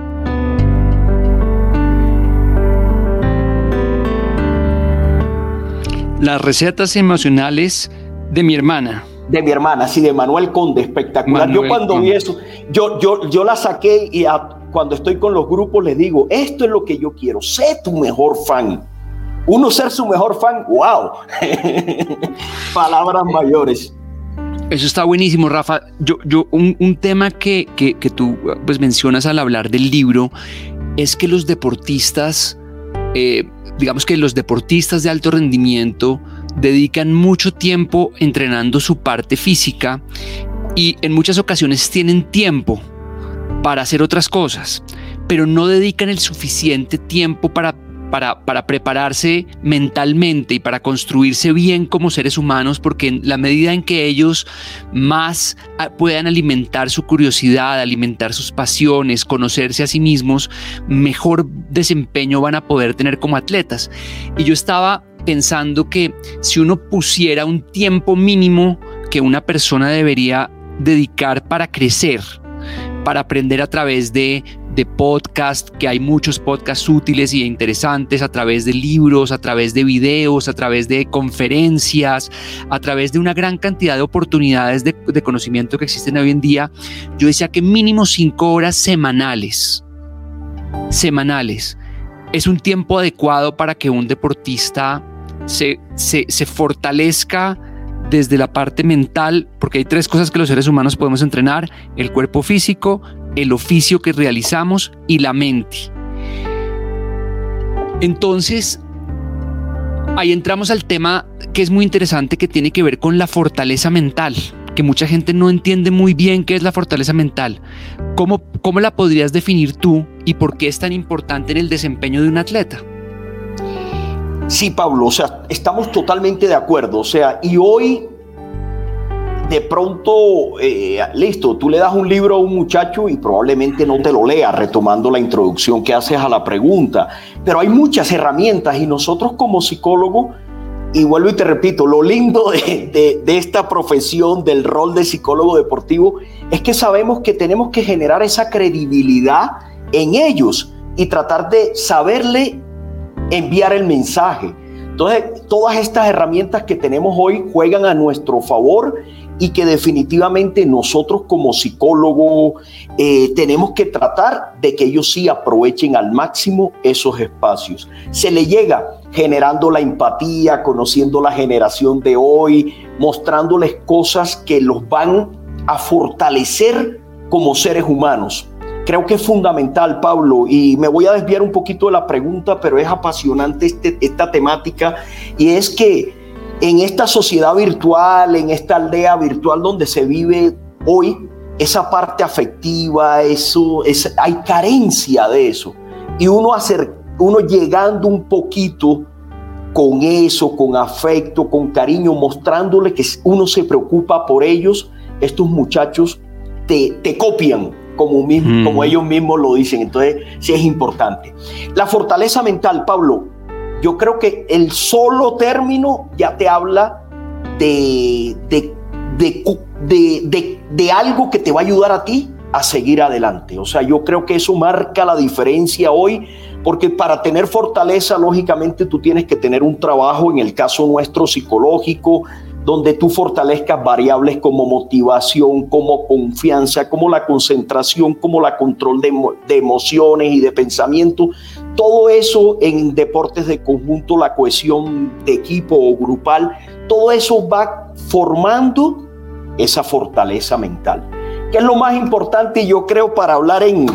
C: Las recetas emocionales de mi hermana.
A: De mi hermana, sí, de Manuel Conde, espectacular. Manuel yo cuando Conde. vi eso, yo, yo, yo la saqué y a, cuando estoy con los grupos les digo, esto es lo que yo quiero, sé tu mejor fan. Uno ser su mejor fan, wow. Palabras mayores.
C: Eso está buenísimo, Rafa. Yo, yo, un, un tema que, que, que tú pues, mencionas al hablar del libro es que los deportistas, eh, digamos que los deportistas de alto rendimiento dedican mucho tiempo entrenando su parte física y en muchas ocasiones tienen tiempo para hacer otras cosas, pero no dedican el suficiente tiempo para, para, para prepararse mentalmente y para construirse bien como seres humanos, porque en la medida en que ellos más puedan alimentar su curiosidad, alimentar sus pasiones, conocerse a sí mismos, mejor desempeño van a poder tener como atletas. Y yo estaba pensando que si uno pusiera un tiempo mínimo que una persona debería dedicar para crecer, para aprender a través de, de podcasts, que hay muchos podcasts útiles y interesantes, a través de libros, a través de videos, a través de conferencias, a través de una gran cantidad de oportunidades de, de conocimiento que existen hoy en día, yo decía que mínimo cinco horas semanales, semanales, es un tiempo adecuado para que un deportista Se, se, se fortalezca desde la parte mental, porque hay tres cosas que los seres humanos podemos entrenar: el cuerpo físico, el oficio que realizamos y la mente. Entonces, ahí entramos al tema que es muy interesante, que tiene que ver con la fortaleza mental, que mucha gente no entiende muy bien qué es la fortaleza mental. ¿Cómo, cómo la podrías definir tú y por qué es tan importante en el desempeño de un atleta?
A: Sí, Pablo, o sea, estamos totalmente de acuerdo, o sea, y hoy de pronto, eh, listo, tú le das un libro a un muchacho y probablemente no te lo lea, retomando la introducción que haces a la pregunta, pero hay muchas herramientas y nosotros como psicólogos, y vuelvo y te repito, lo lindo de, de, de esta profesión, del rol de psicólogo deportivo, es que sabemos que tenemos que generar esa credibilidad en ellos y tratar de saberle enviar el mensaje. Entonces, todas estas herramientas que tenemos hoy juegan a nuestro favor y que definitivamente nosotros como psicólogos eh, tenemos que tratar de que ellos sí aprovechen al máximo esos espacios. Se le llega generando la empatía, conociendo la generación de hoy, mostrándoles cosas que los van a fortalecer como seres humanos. Creo que es fundamental, Pablo, y me voy a desviar un poquito de la pregunta, pero es apasionante este, esta temática, y es que en esta sociedad virtual, en esta aldea virtual donde se vive hoy, esa parte afectiva, eso, es, hay carencia de eso, y uno, hacer, uno llegando un poquito con eso, con afecto, con cariño, mostrándole que uno se preocupa por ellos, estos muchachos te, te copian, como, mismo, mm. como ellos mismos lo dicen. Entonces, sí es importante. La fortaleza mental, Pablo, yo creo que el solo término ya te habla de, de, de, de, de, de algo que te va a ayudar a ti a seguir adelante. O sea, yo creo que eso marca la diferencia hoy, porque para tener fortaleza, lógicamente, tú tienes que tener un trabajo, en el caso nuestro, psicológico, donde tú fortalezcas variables como motivación, como confianza, como la concentración, como la control de, de emociones y de pensamiento. Todo eso en deportes de conjunto, la cohesión de equipo o grupal, todo eso va formando esa fortaleza mental. ¿Qué es lo más importante, yo creo, para hablar en,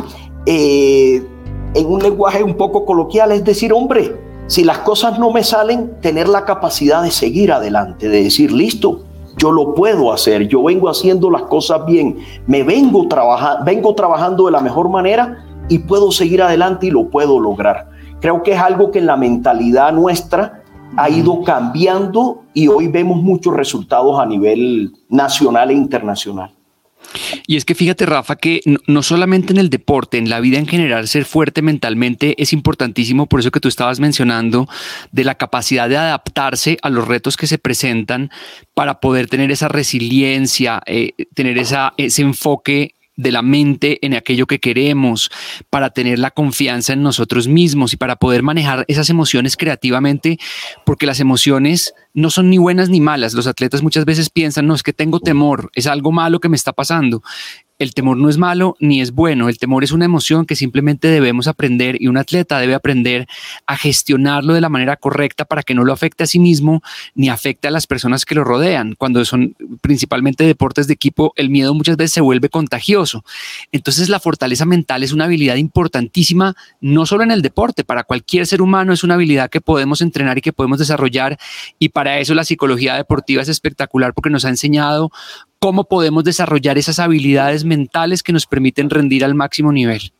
A: eh, en un lenguaje un poco coloquial? Es decir, hombre, si las cosas no me salen, tener la capacidad de seguir adelante, de decir, listo, yo lo puedo hacer, yo vengo haciendo las cosas bien, me vengo, trabaja, vengo trabajando de la mejor manera y puedo seguir adelante y lo puedo lograr. Creo que es algo que en la mentalidad nuestra ha ido cambiando y hoy vemos muchos resultados a nivel nacional e internacional.
C: Y es que fíjate, Rafa, que no, no solamente en el deporte, en la vida en general, ser fuerte mentalmente es importantísimo, por eso que tú estabas mencionando de la capacidad de adaptarse a los retos que se presentan para poder tener esa resiliencia, eh, tener esa, ese enfoque de la mente en aquello que queremos, para tener la confianza en nosotros mismos y para poder manejar esas emociones creativamente, porque las emociones no son ni buenas ni malas. Los atletas muchas veces piensan, no, es que tengo temor, es algo malo que me está pasando. El temor no es malo ni es bueno, el temor es una emoción que simplemente debemos aprender y un atleta debe aprender a gestionarlo de la manera correcta para que no lo afecte a sí mismo ni afecte a las personas que lo rodean. Cuando son principalmente deportes de equipo, el miedo muchas veces se vuelve contagioso. Entonces la fortaleza mental es una habilidad importantísima, no solo en el deporte, para cualquier ser humano es una habilidad que podemos entrenar y que podemos desarrollar, y para eso la psicología deportiva es espectacular porque nos ha enseñado cómo podemos desarrollar esas habilidades mentales que nos permiten rendir al máximo nivel.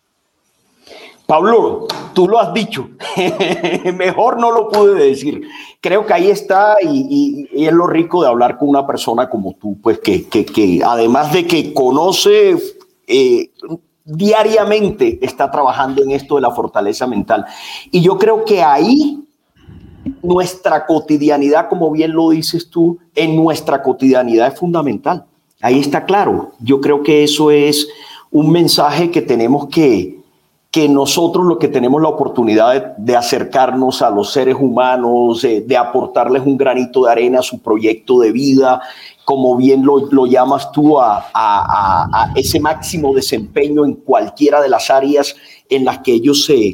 A: Pablo, tú lo has dicho, mejor no lo pude decir. Creo que ahí está y, y, y es lo rico de hablar con una persona como tú, pues que, que, que además de que conoce eh, diariamente, está trabajando en esto de la fortaleza mental. Y yo creo que ahí nuestra cotidianidad, como bien lo dices tú, en nuestra cotidianidad es fundamental. Ahí está claro. Yo creo que eso es un mensaje que tenemos que, que nosotros lo que tenemos la oportunidad de, de acercarnos a los seres humanos, de, de aportarles un granito de arena a su proyecto de vida, como bien lo, lo llamas tú, a, a, a, a ese máximo desempeño en cualquiera de las áreas en las que ellos se,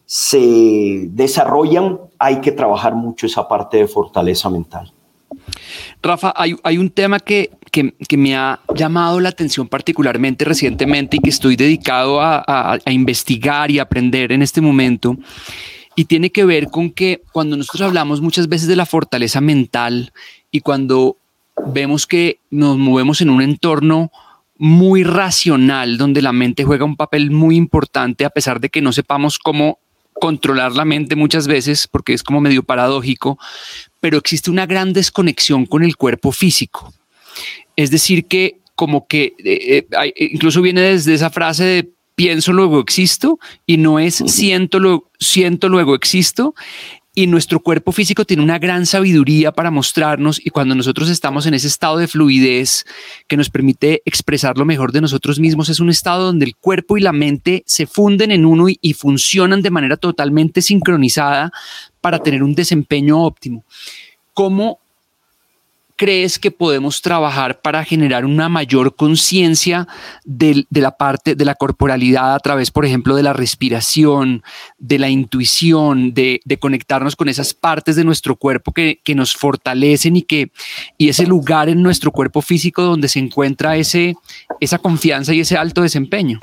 A: se desarrollan. Hay que trabajar mucho esa parte de fortaleza mental.
C: Rafa, hay, hay un tema que, que, que me ha llamado la atención particularmente recientemente y que estoy dedicado a, a, a investigar y aprender en este momento, y tiene que ver con que cuando nosotros hablamos muchas veces de la fortaleza mental y cuando vemos que nos movemos en un entorno muy racional donde la mente juega un papel muy importante, a pesar de que no sepamos cómo controlar la mente muchas veces, porque es como medio paradójico, pero existe una gran desconexión con el cuerpo físico. Es decir, que como que eh, eh, incluso viene desde esa frase de pienso, luego existo, y no es siento, luego, siento, luego existo. Y nuestro cuerpo físico tiene una gran sabiduría para mostrarnos, y cuando nosotros estamos en ese estado de fluidez que nos permite expresar lo mejor de nosotros mismos, es un estado donde el cuerpo y la mente se funden en uno y, y funcionan de manera totalmente sincronizada para tener un desempeño óptimo. ¿Cómo crees que podemos trabajar para generar una mayor conciencia de, de la parte de la corporalidad a través, por ejemplo, de la respiración, de la intuición, de, de conectarnos con esas partes de nuestro cuerpo que, que nos fortalecen y, que, y ese lugar en nuestro cuerpo físico donde se encuentra ese, esa confianza y ese alto desempeño?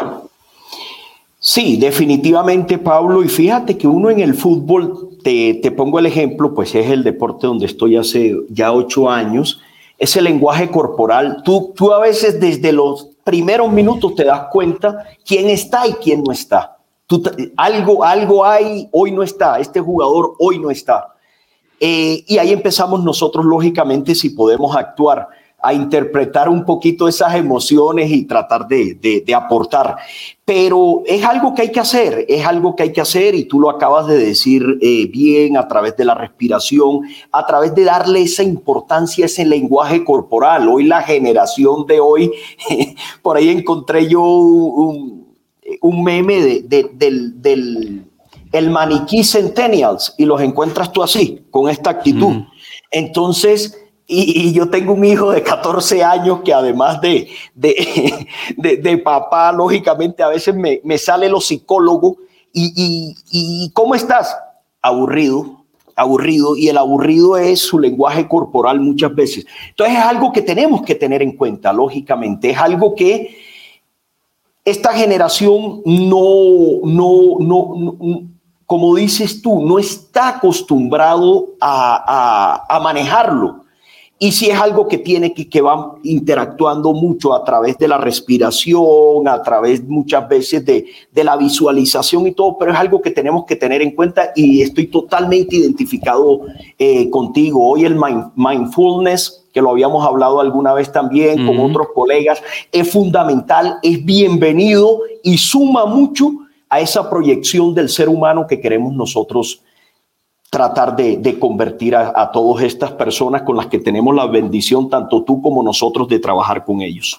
A: Sí, definitivamente, Pablo. Y fíjate que uno en el fútbol, te, te pongo el ejemplo, pues es el deporte donde estoy hace ya ocho años, ese lenguaje corporal. Tú, tú a veces desde los primeros minutos te das cuenta quién está y quién no está. Tú, algo, algo hay, hoy no está, este jugador hoy no está. Eh, y ahí empezamos nosotros, lógicamente, si podemos actuar, a interpretar un poquito esas emociones y tratar de, de, de aportar. Pero es algo que hay que hacer, es algo que hay que hacer y tú lo acabas de decir eh, bien, a través de la respiración, a través de darle esa importancia a ese lenguaje corporal. Hoy la generación de hoy, por ahí encontré yo un, un meme de, de, del, del el maniquí Centennials y los encuentras tú así, con esta actitud. Mm. Entonces... Y, y yo tengo un hijo de catorce años que además de, de, de, de papá, lógicamente a veces me, me sale lo psicólogo y, y, y ¿cómo estás? Aburrido, aburrido y el aburrido es su lenguaje corporal muchas veces. Entonces es algo que tenemos que tener en cuenta, lógicamente, es algo que esta generación no, no, no, no como dices tú, no está acostumbrado a, a, a manejarlo. Y sí es algo que tiene que, que va interactuando mucho a través de la respiración, a través muchas veces de, de la visualización y todo, pero es algo que tenemos que tener en cuenta y estoy totalmente identificado eh, contigo. Hoy el mind, mindfulness, que lo habíamos hablado alguna vez también mm-hmm. con otros colegas, es fundamental, es bienvenido y suma mucho a esa proyección del ser humano que queremos nosotros tratar de, de convertir a, a todas estas personas con las que tenemos la bendición, tanto tú como nosotros, de trabajar con ellos.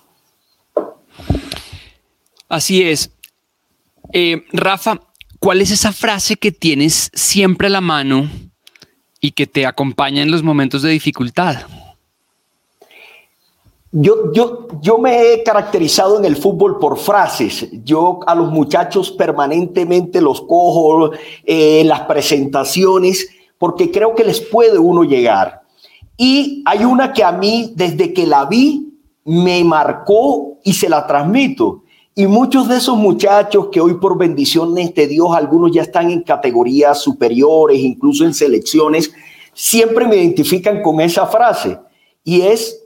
C: Así es. Eh, Rafa, ¿cuál es esa frase que tienes siempre a la mano y que te acompaña en los momentos de dificultad?
A: Yo, yo, yo me he caracterizado en el fútbol por frases. Yo a los muchachos permanentemente los cojo eh, en las presentaciones porque creo que les puede uno llegar. Y hay una que a mí, desde que la vi, me marcó y se la transmito. Y muchos de esos muchachos que hoy por bendiciones de Dios, algunos ya están en categorías superiores, incluso en selecciones, siempre me identifican con esa frase. Y es: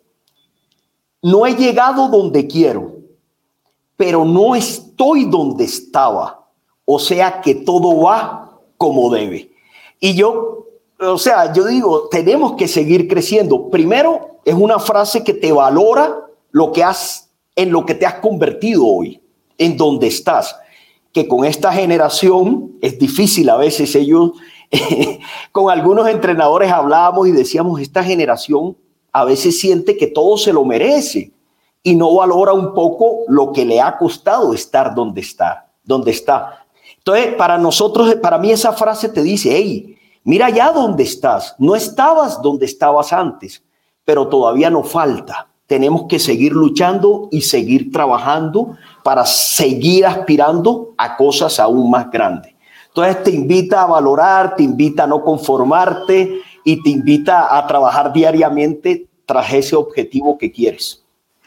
A: no he llegado donde quiero, pero no estoy donde estaba. O sea que todo va como debe. Y yo, o sea, yo digo, tenemos que seguir creciendo. Primero, es una frase que te valora lo que has, en lo que te has convertido hoy, en donde estás. Que con esta generación es difícil a veces. Ellos, eh, con algunos entrenadores hablábamos y decíamos, esta generación a veces siente que todo se lo merece y no valora un poco lo que le ha costado estar donde está, donde está. Entonces, para nosotros, para mí esa frase te dice, hey, mira ya dónde estás. No estabas donde estabas antes, pero todavía nos falta. Tenemos que seguir luchando y seguir trabajando para seguir aspirando a cosas aún más grandes. Entonces, te invita a valorar, te invita a no conformarte, y te invita a trabajar diariamente tras ese objetivo que quieres.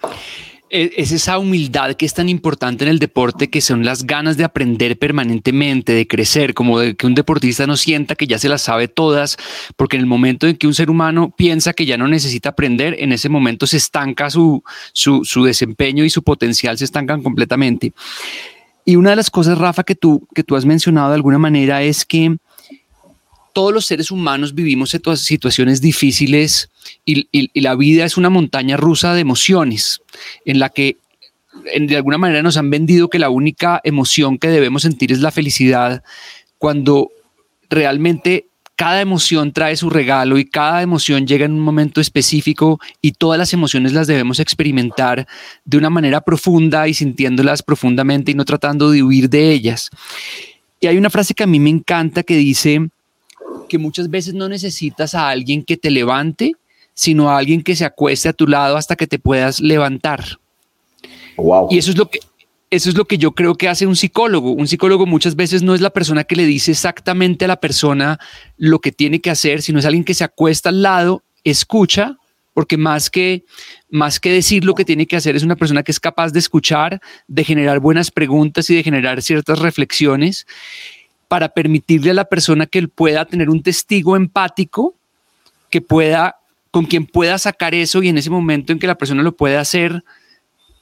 C: Es esa humildad que es tan importante en el deporte, que son las ganas de aprender permanentemente, de crecer, como de que un deportista no sienta que ya se las sabe todas, porque en el momento en que un ser humano piensa que ya no necesita aprender, en ese momento se estanca su, su, su desempeño y su potencial se estancan completamente. Y una de las cosas, Rafa, que tú, que tú has mencionado de alguna manera es que todos los seres humanos vivimos situaciones difíciles y, y, y la vida es una montaña rusa de emociones en la que en, de alguna manera nos han vendido que la única emoción que debemos sentir es la felicidad, cuando realmente cada emoción trae su regalo y cada emoción llega en un momento específico y todas las emociones las debemos experimentar de una manera profunda y sintiéndolas profundamente y no tratando de huir de ellas. Y hay una frase que a mí me encanta que dice que muchas veces no necesitas a alguien que te levante, sino a alguien que se acueste a tu lado hasta que te puedas levantar.
A: Wow.
C: Y eso es lo que, eso es lo que yo creo que hace un psicólogo. Un psicólogo muchas veces no es la persona que le dice exactamente a la persona lo que tiene que hacer, sino es alguien que se acuesta al lado, escucha, porque más que, más que decir lo que tiene que hacer, es una persona que es capaz de escuchar, de generar buenas preguntas y de generar ciertas reflexiones, para permitirle a la persona que él pueda tener un testigo empático, que pueda, con quien pueda sacar eso, y en ese momento en que la persona lo puede hacer,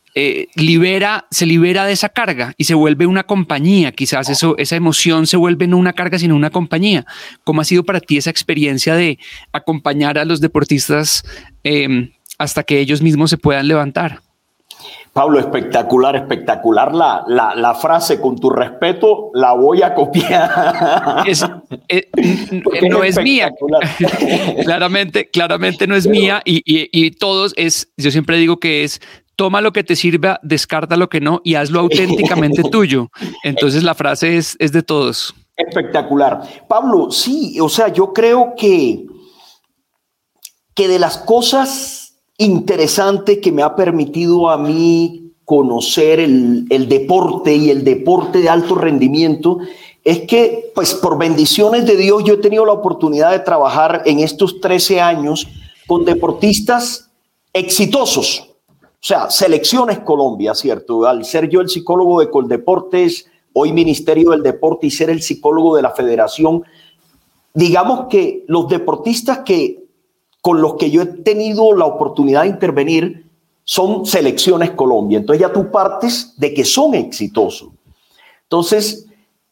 C: eh, libera, se libera de esa carga y se vuelve una compañía. Quizás eso, esa emoción se vuelve no una carga, sino una compañía. ¿Cómo ha sido para ti esa experiencia de acompañar a los deportistas eh, hasta que ellos mismos se puedan levantar?
A: Pablo, espectacular, espectacular la, la, la frase, con tu respeto, la voy a copiar.
C: Es, es, no es, es mía, claramente, claramente no es mía y, y, y todos es, yo siempre digo que es, toma lo que te sirva, descarta lo que no y hazlo auténticamente tuyo. Entonces la frase es, es de todos.
A: Espectacular. Pablo, sí, o sea, yo creo que, que de las cosas interesante que me ha permitido a mí conocer el, el deporte y el deporte de alto rendimiento es que, pues, por bendiciones de Dios, yo he tenido la oportunidad de trabajar en estos trece años con deportistas exitosos. O sea, Selecciones Colombia, ¿cierto? Al ser yo el psicólogo de Coldeportes, hoy Ministerio del Deporte, y ser el psicólogo de la Federación, digamos que los deportistas que con los que yo he tenido la oportunidad de intervenir son Selecciones Colombia. Entonces ya tú partes de que son exitosos. Entonces,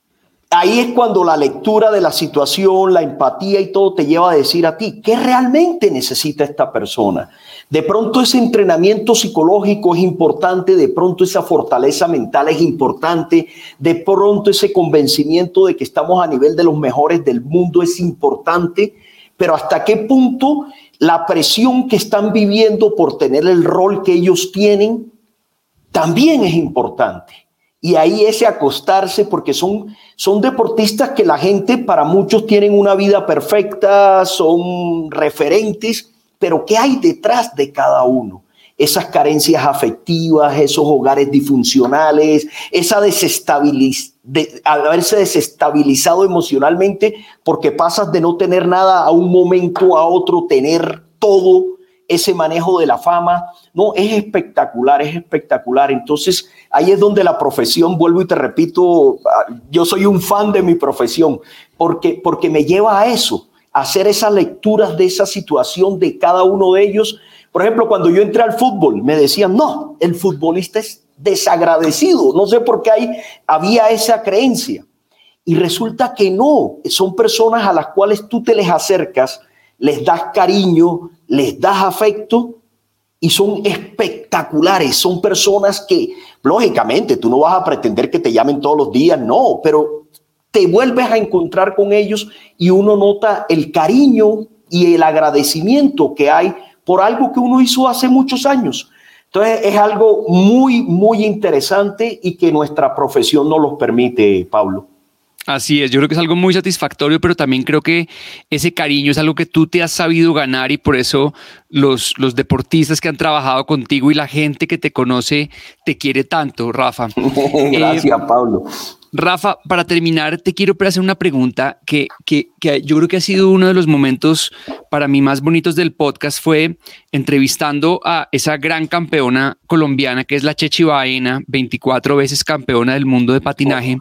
A: ahí es cuando la lectura de la situación, la empatía y todo te lleva a decir a ti, ¿qué realmente necesita esta persona? De pronto ese entrenamiento psicológico es importante, de pronto esa fortaleza mental es importante, de pronto ese convencimiento de que estamos a nivel de los mejores del mundo es importante, pero hasta qué punto la presión que están viviendo por tener el rol que ellos tienen también es importante. Y ahí ese acostarse, porque son, son deportistas que la gente, para muchos, tienen una vida perfecta, son referentes, pero ¿qué hay detrás de cada uno? Esas carencias afectivas, esos hogares disfuncionales, esa desestabilización, de haberse desestabilizado emocionalmente porque pasas de no tener nada a un momento a otro tener todo, ese manejo de la fama. No, es espectacular, es espectacular. Entonces ahí es donde la profesión, vuelvo y te repito, yo soy un fan de mi profesión porque, porque me lleva a eso, a hacer esas lecturas de esa situación de cada uno de ellos. Por ejemplo, cuando yo entré al fútbol, me decían, no, el futbolista es desagradecido. No sé por qué hay, había esa creencia. Y resulta que no, son personas a las cuales tú te les acercas, les das cariño, les das afecto y son espectaculares. Son personas que, lógicamente, tú no vas a pretender que te llamen todos los días, no, pero te vuelves a encontrar con ellos y uno nota el cariño y el agradecimiento que hay por algo que uno hizo hace muchos años. Entonces es algo muy, muy interesante y que nuestra profesión nos lo permite, Pablo.
C: Así es, yo creo que es algo muy satisfactorio, pero también creo que ese cariño es algo que tú te has sabido ganar y por eso los, los deportistas que han trabajado contigo y la gente que te conoce te quiere tanto, Rafa.
A: Gracias, eh, Pablo.
C: Rafa, para terminar, te quiero hacer una pregunta que, que, que yo creo que ha sido uno de los momentos para mí más bonitos del podcast, fue entrevistando a esa gran campeona colombiana que es la Chechi Baena, veinticuatro veces campeona del mundo de patinaje.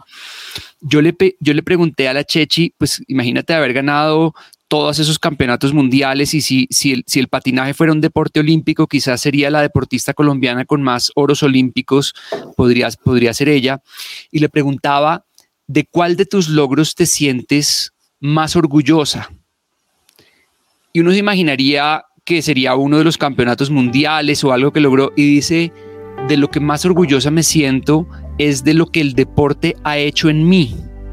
C: Yo le, yo le pregunté a la Chechi, pues imagínate haber ganado todos esos campeonatos mundiales y si, si, el, si el patinaje fuera un deporte olímpico, quizás sería la deportista colombiana con más oros olímpicos, podría, podría ser ella. Y le preguntaba, ¿de cuál de tus logros te sientes más orgullosa? Y uno se imaginaría que sería uno de los campeonatos mundiales o algo que logró, y dice, de lo que más orgullosa me siento es de lo que el deporte ha hecho en mí.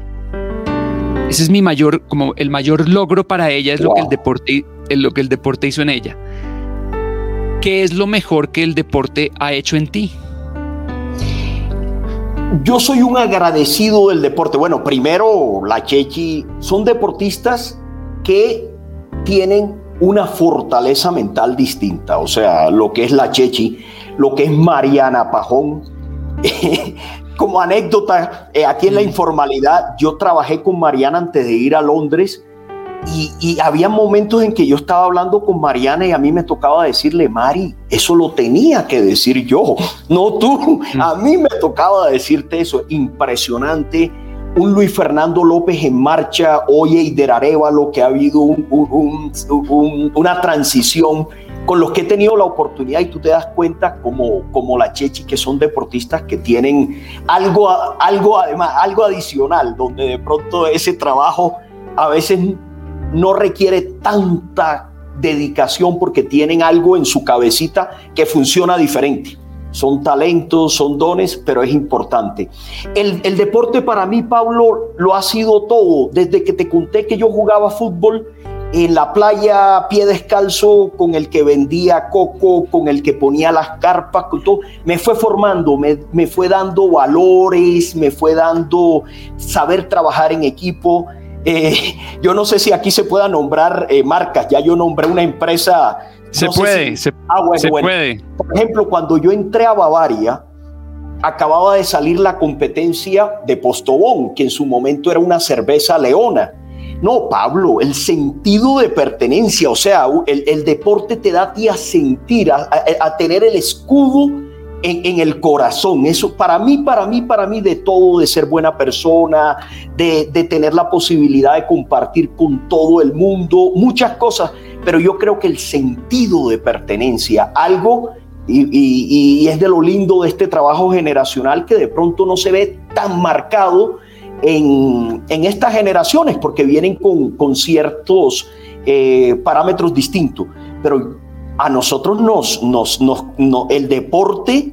C: Ese es mi mayor, como el mayor logro para ella, es wow. lo que el deporte, lo que el deporte hizo en ella. ¿Qué es lo mejor que el deporte ha hecho en ti?
A: Yo soy un agradecido del deporte. Bueno, primero la Chechi, son deportistas que tienen una fortaleza mental distinta. O sea, lo que es la Chechi, lo que es Mariana Pajón. Como anécdota, eh, aquí en la informalidad, yo trabajé con Mariana antes de ir a Londres y, y había momentos en que yo estaba hablando con Mariana y a mí me tocaba decirle, Mari, eso lo tenía que decir yo, no tú. A mí me tocaba decirte eso. Impresionante. Un Luis Fernando López en marcha, hoy Eider Arévalo, que ha habido un, un, un, un, una transición con los que he tenido la oportunidad, y tú te das cuenta como, como la Chechi, que son deportistas que tienen algo, algo además, algo adicional, donde de pronto ese trabajo a veces no requiere tanta dedicación porque tienen algo en su cabecita que funciona diferente. Son talentos, son dones, pero es importante. El, el deporte para mí, Pablo, lo ha sido todo. Desde que te conté que yo jugaba fútbol en la playa, pie descalzo, con el que vendía coco, con el que ponía las carpas, con todo, me fue formando, me, me fue dando valores, me fue dando saber trabajar en equipo. Eh, yo no sé si aquí se pueda nombrar eh, marcas, ya yo nombré una empresa.
C: Se
A: no
C: puede,
A: si,
C: se,
A: ah, bueno,
C: se
A: bueno.
C: puede.
A: Por ejemplo, cuando yo entré a Bavaria, acababa de salir la competencia de Postobón, que en su momento era una cerveza Leona. No, Pablo, el sentido de pertenencia, o sea, el, el deporte te da a ti a sentir, a, a, a tener el escudo en, en el corazón. Eso para mí, para mí, para mí de todo, de ser buena persona, de, de tener la posibilidad de compartir con todo el mundo, muchas cosas, pero yo creo que el sentido de pertenencia, algo, y, y, y es de lo lindo de este trabajo generacional que de pronto no se ve tan marcado En, en estas generaciones porque vienen con, con ciertos eh, parámetros distintos, pero a nosotros nos, nos, nos, nos el deporte,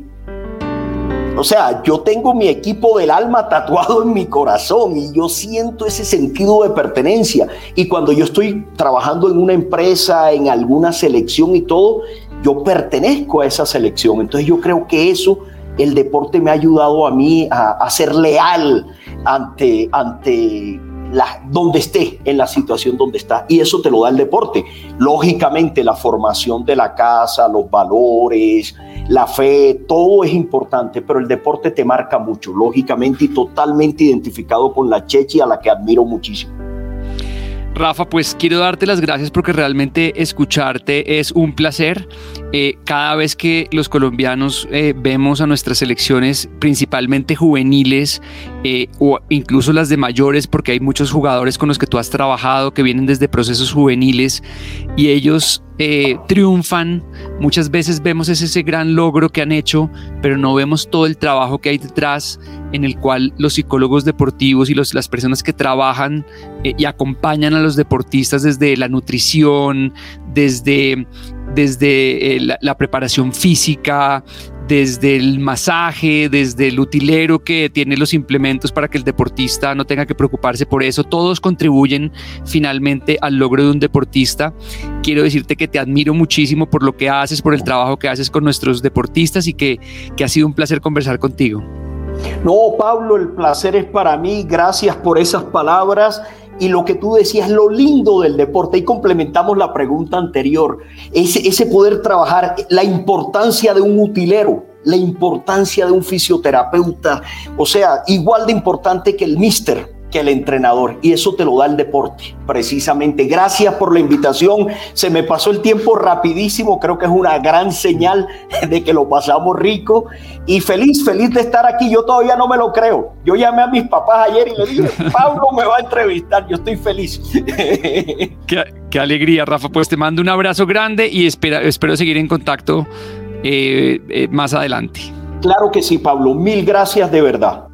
A: o sea, yo tengo mi equipo del alma tatuado en mi corazón y yo siento ese sentido de pertenencia, y cuando yo estoy trabajando en una empresa, en alguna selección y todo, yo pertenezco a esa selección. Entonces yo creo que eso, el deporte me ha ayudado a mí a, a ser leal ante, ante la, donde esté, en la situación donde está, y eso te lo da el deporte. Lógicamente la formación de la casa, los valores, la fe, todo es importante, pero el deporte te marca mucho, lógicamente, y totalmente identificado con la Chechi, a la que admiro muchísimo.
C: Rafa, pues quiero darte las gracias porque realmente escucharte es un placer. Eh, cada vez que los colombianos eh, vemos a nuestras selecciones, principalmente juveniles eh, o incluso las de mayores, porque hay muchos jugadores con los que tú has trabajado que vienen desde procesos juveniles y ellos eh, triunfan, muchas veces vemos ese, ese gran logro que han hecho, pero no vemos todo el trabajo que hay detrás, en el cual los psicólogos deportivos y los, las personas que trabajan eh, y acompañan a los deportistas desde la nutrición, desde, desde eh, la, la preparación física, desde el masaje, desde el utilero que tiene los implementos para que el deportista no tenga que preocuparse por eso, todos contribuyen finalmente al logro de un deportista. Quiero decirte que te admiro muchísimo por lo que haces, por el trabajo que haces con nuestros deportistas y que, que ha sido un placer conversar contigo.
A: No, Pablo, el placer es para mí. Gracias por esas palabras. Y lo que tú decías, lo lindo del deporte, y complementamos la pregunta anterior, ese, ese poder trabajar, la importancia de un utilero, la importancia de un fisioterapeuta, o sea, igual de importante que el míster, que el entrenador, y eso te lo da el deporte, precisamente. Gracias por la invitación, se me pasó el tiempo rapidísimo, creo que es una gran señal de que lo pasamos rico, y feliz, feliz de estar aquí. Yo todavía no me lo creo, yo llamé a mis papás ayer y les dije, Pablo me va a entrevistar, yo estoy feliz.
C: Qué, qué alegría, Rafa, pues te mando un abrazo grande y espera, espero seguir en contacto eh, eh, más adelante.
A: Claro que sí, Pablo, mil gracias de verdad.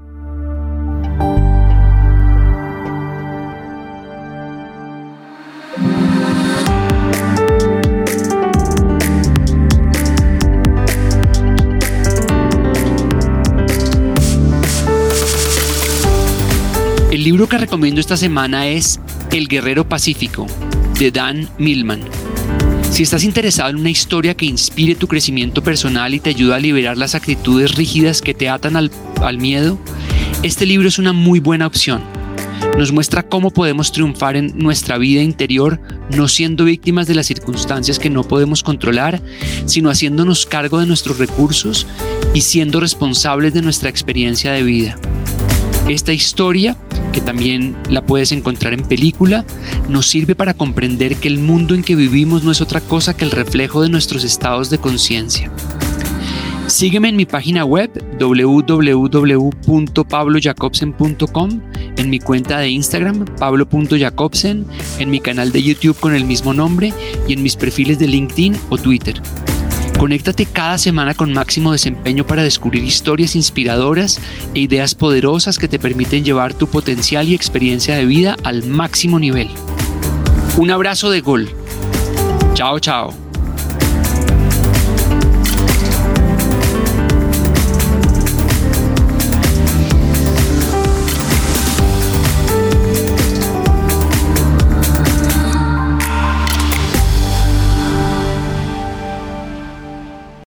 C: El libro que recomiendo esta semana es El Guerrero Pacífico, de Dan Millman. Si estás interesado en una historia que inspire tu crecimiento personal y te ayuda a liberar las actitudes rígidas que te atan al, al miedo, este libro es una muy buena opción. Nos muestra cómo podemos triunfar en nuestra vida interior, no siendo víctimas de las circunstancias que no podemos controlar, sino haciéndonos cargo de nuestros recursos y siendo responsables de nuestra experiencia de vida. Esta historia, que también la puedes encontrar en película, nos sirve para comprender que el mundo en que vivimos no es otra cosa que el reflejo de nuestros estados de conciencia. Sígueme en mi página web doble u doble u doble u punto pablo jacobsen punto com, en mi cuenta de Instagram pablo punto jacobsen, en mi canal de YouTube con el mismo nombre y en mis perfiles de LinkedIn o Twitter. Conéctate cada semana con Máximo Desempeño para descubrir historias inspiradoras e ideas poderosas que te permiten llevar tu potencial y experiencia de vida al máximo nivel. Un abrazo de gol. Chao, chao.